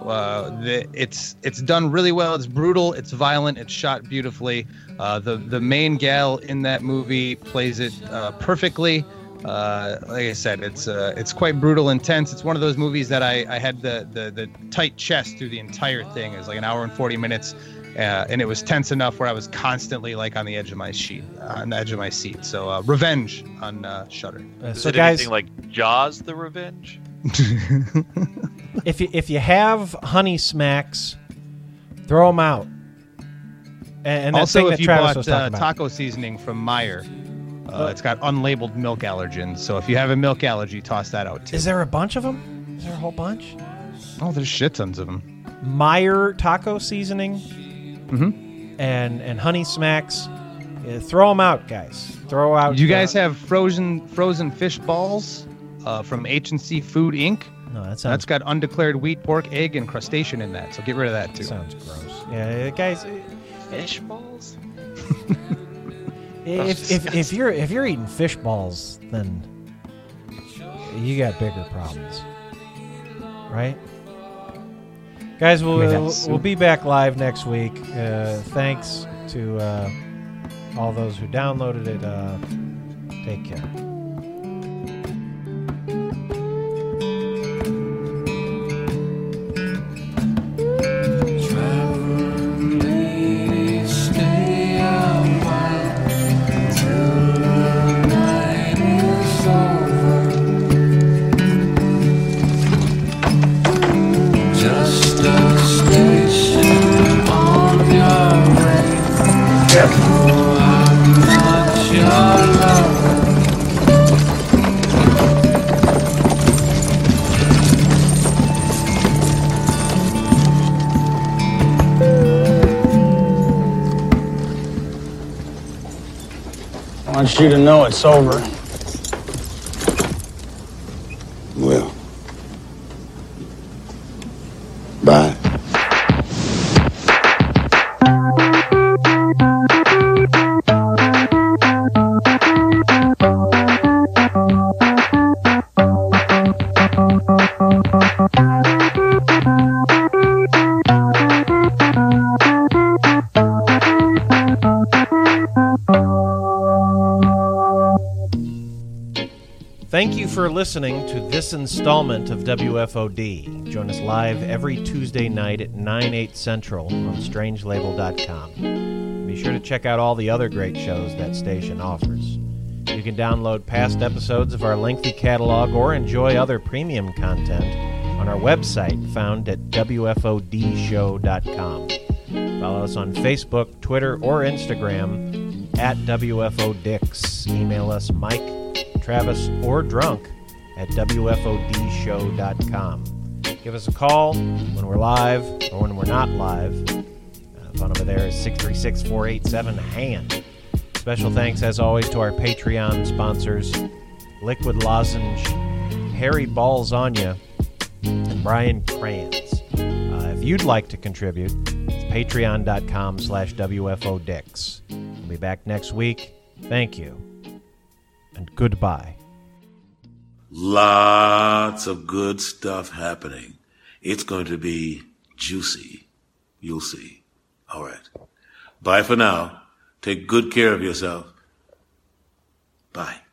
S2: It's done really well. It's brutal. It's violent. It's shot beautifully. The main gal in that movie plays it perfectly. Like I said, it's quite brutal, intense. It's one of those movies that I had the tight chest through the entire thing. It was like an hour and 40 minutes, and it was tense enough where I was constantly like on the edge of my seat. So Revenge on Shudder.
S3: Is it anything like Jaws: The Revenge?
S1: If you have Honey Smacks, throw them out. And that
S2: also,
S1: thing
S2: if
S1: that
S2: you
S1: Travis
S2: bought
S1: was talking about.
S2: taco seasoning from Meyer, it's got unlabeled milk allergens. So if you have a milk allergy, toss that out too.
S1: Is there a bunch of them? Is there a whole bunch?
S2: Oh, there's shit tons of them.
S1: Meyer taco seasoning, and Honey Smacks. Throw them out, guys. Throw out.
S2: Do you guys have frozen fish balls from H&C Food Inc.?
S1: No,
S2: that's got undeclared wheat, pork, egg, and crustacean in that. So get rid of that too.
S1: Sounds gross. Yeah, guys.
S3: Fish balls.
S1: If you're eating fish balls, then you got bigger problems, right? Guys, we'll be back live next week. Thanks to all those who downloaded it. Take care.
S21: I want you to know it's over.
S22: Well, bye.
S1: Thank you for listening to this installment of WFOD. Join us live every Tuesday night at 9/8 Central on strangelabel.com. Be sure to check out all the other great shows that station offers. You can download past episodes of our lengthy catalog or enjoy other premium content on our website found at WFODshow.com. Follow us on Facebook, Twitter, or Instagram at WFODix. Email us Mike, Travis, or Drunk at WFODshow.com. Give us a call when we're live or when we're not live. Phone number there is 636-487-HAND. Special thanks, as always, to our Patreon sponsors. Liquid Lozenge, Harry Balls on Ya, and Brian Crayons. If you'd like to contribute, it's patreon.com/WFODix. We'll be back next week. Thank you, and goodbye.
S22: Lots of good stuff happening. It's going to be juicy. You'll see. All right. Bye for now. Take good care of yourself. Bye.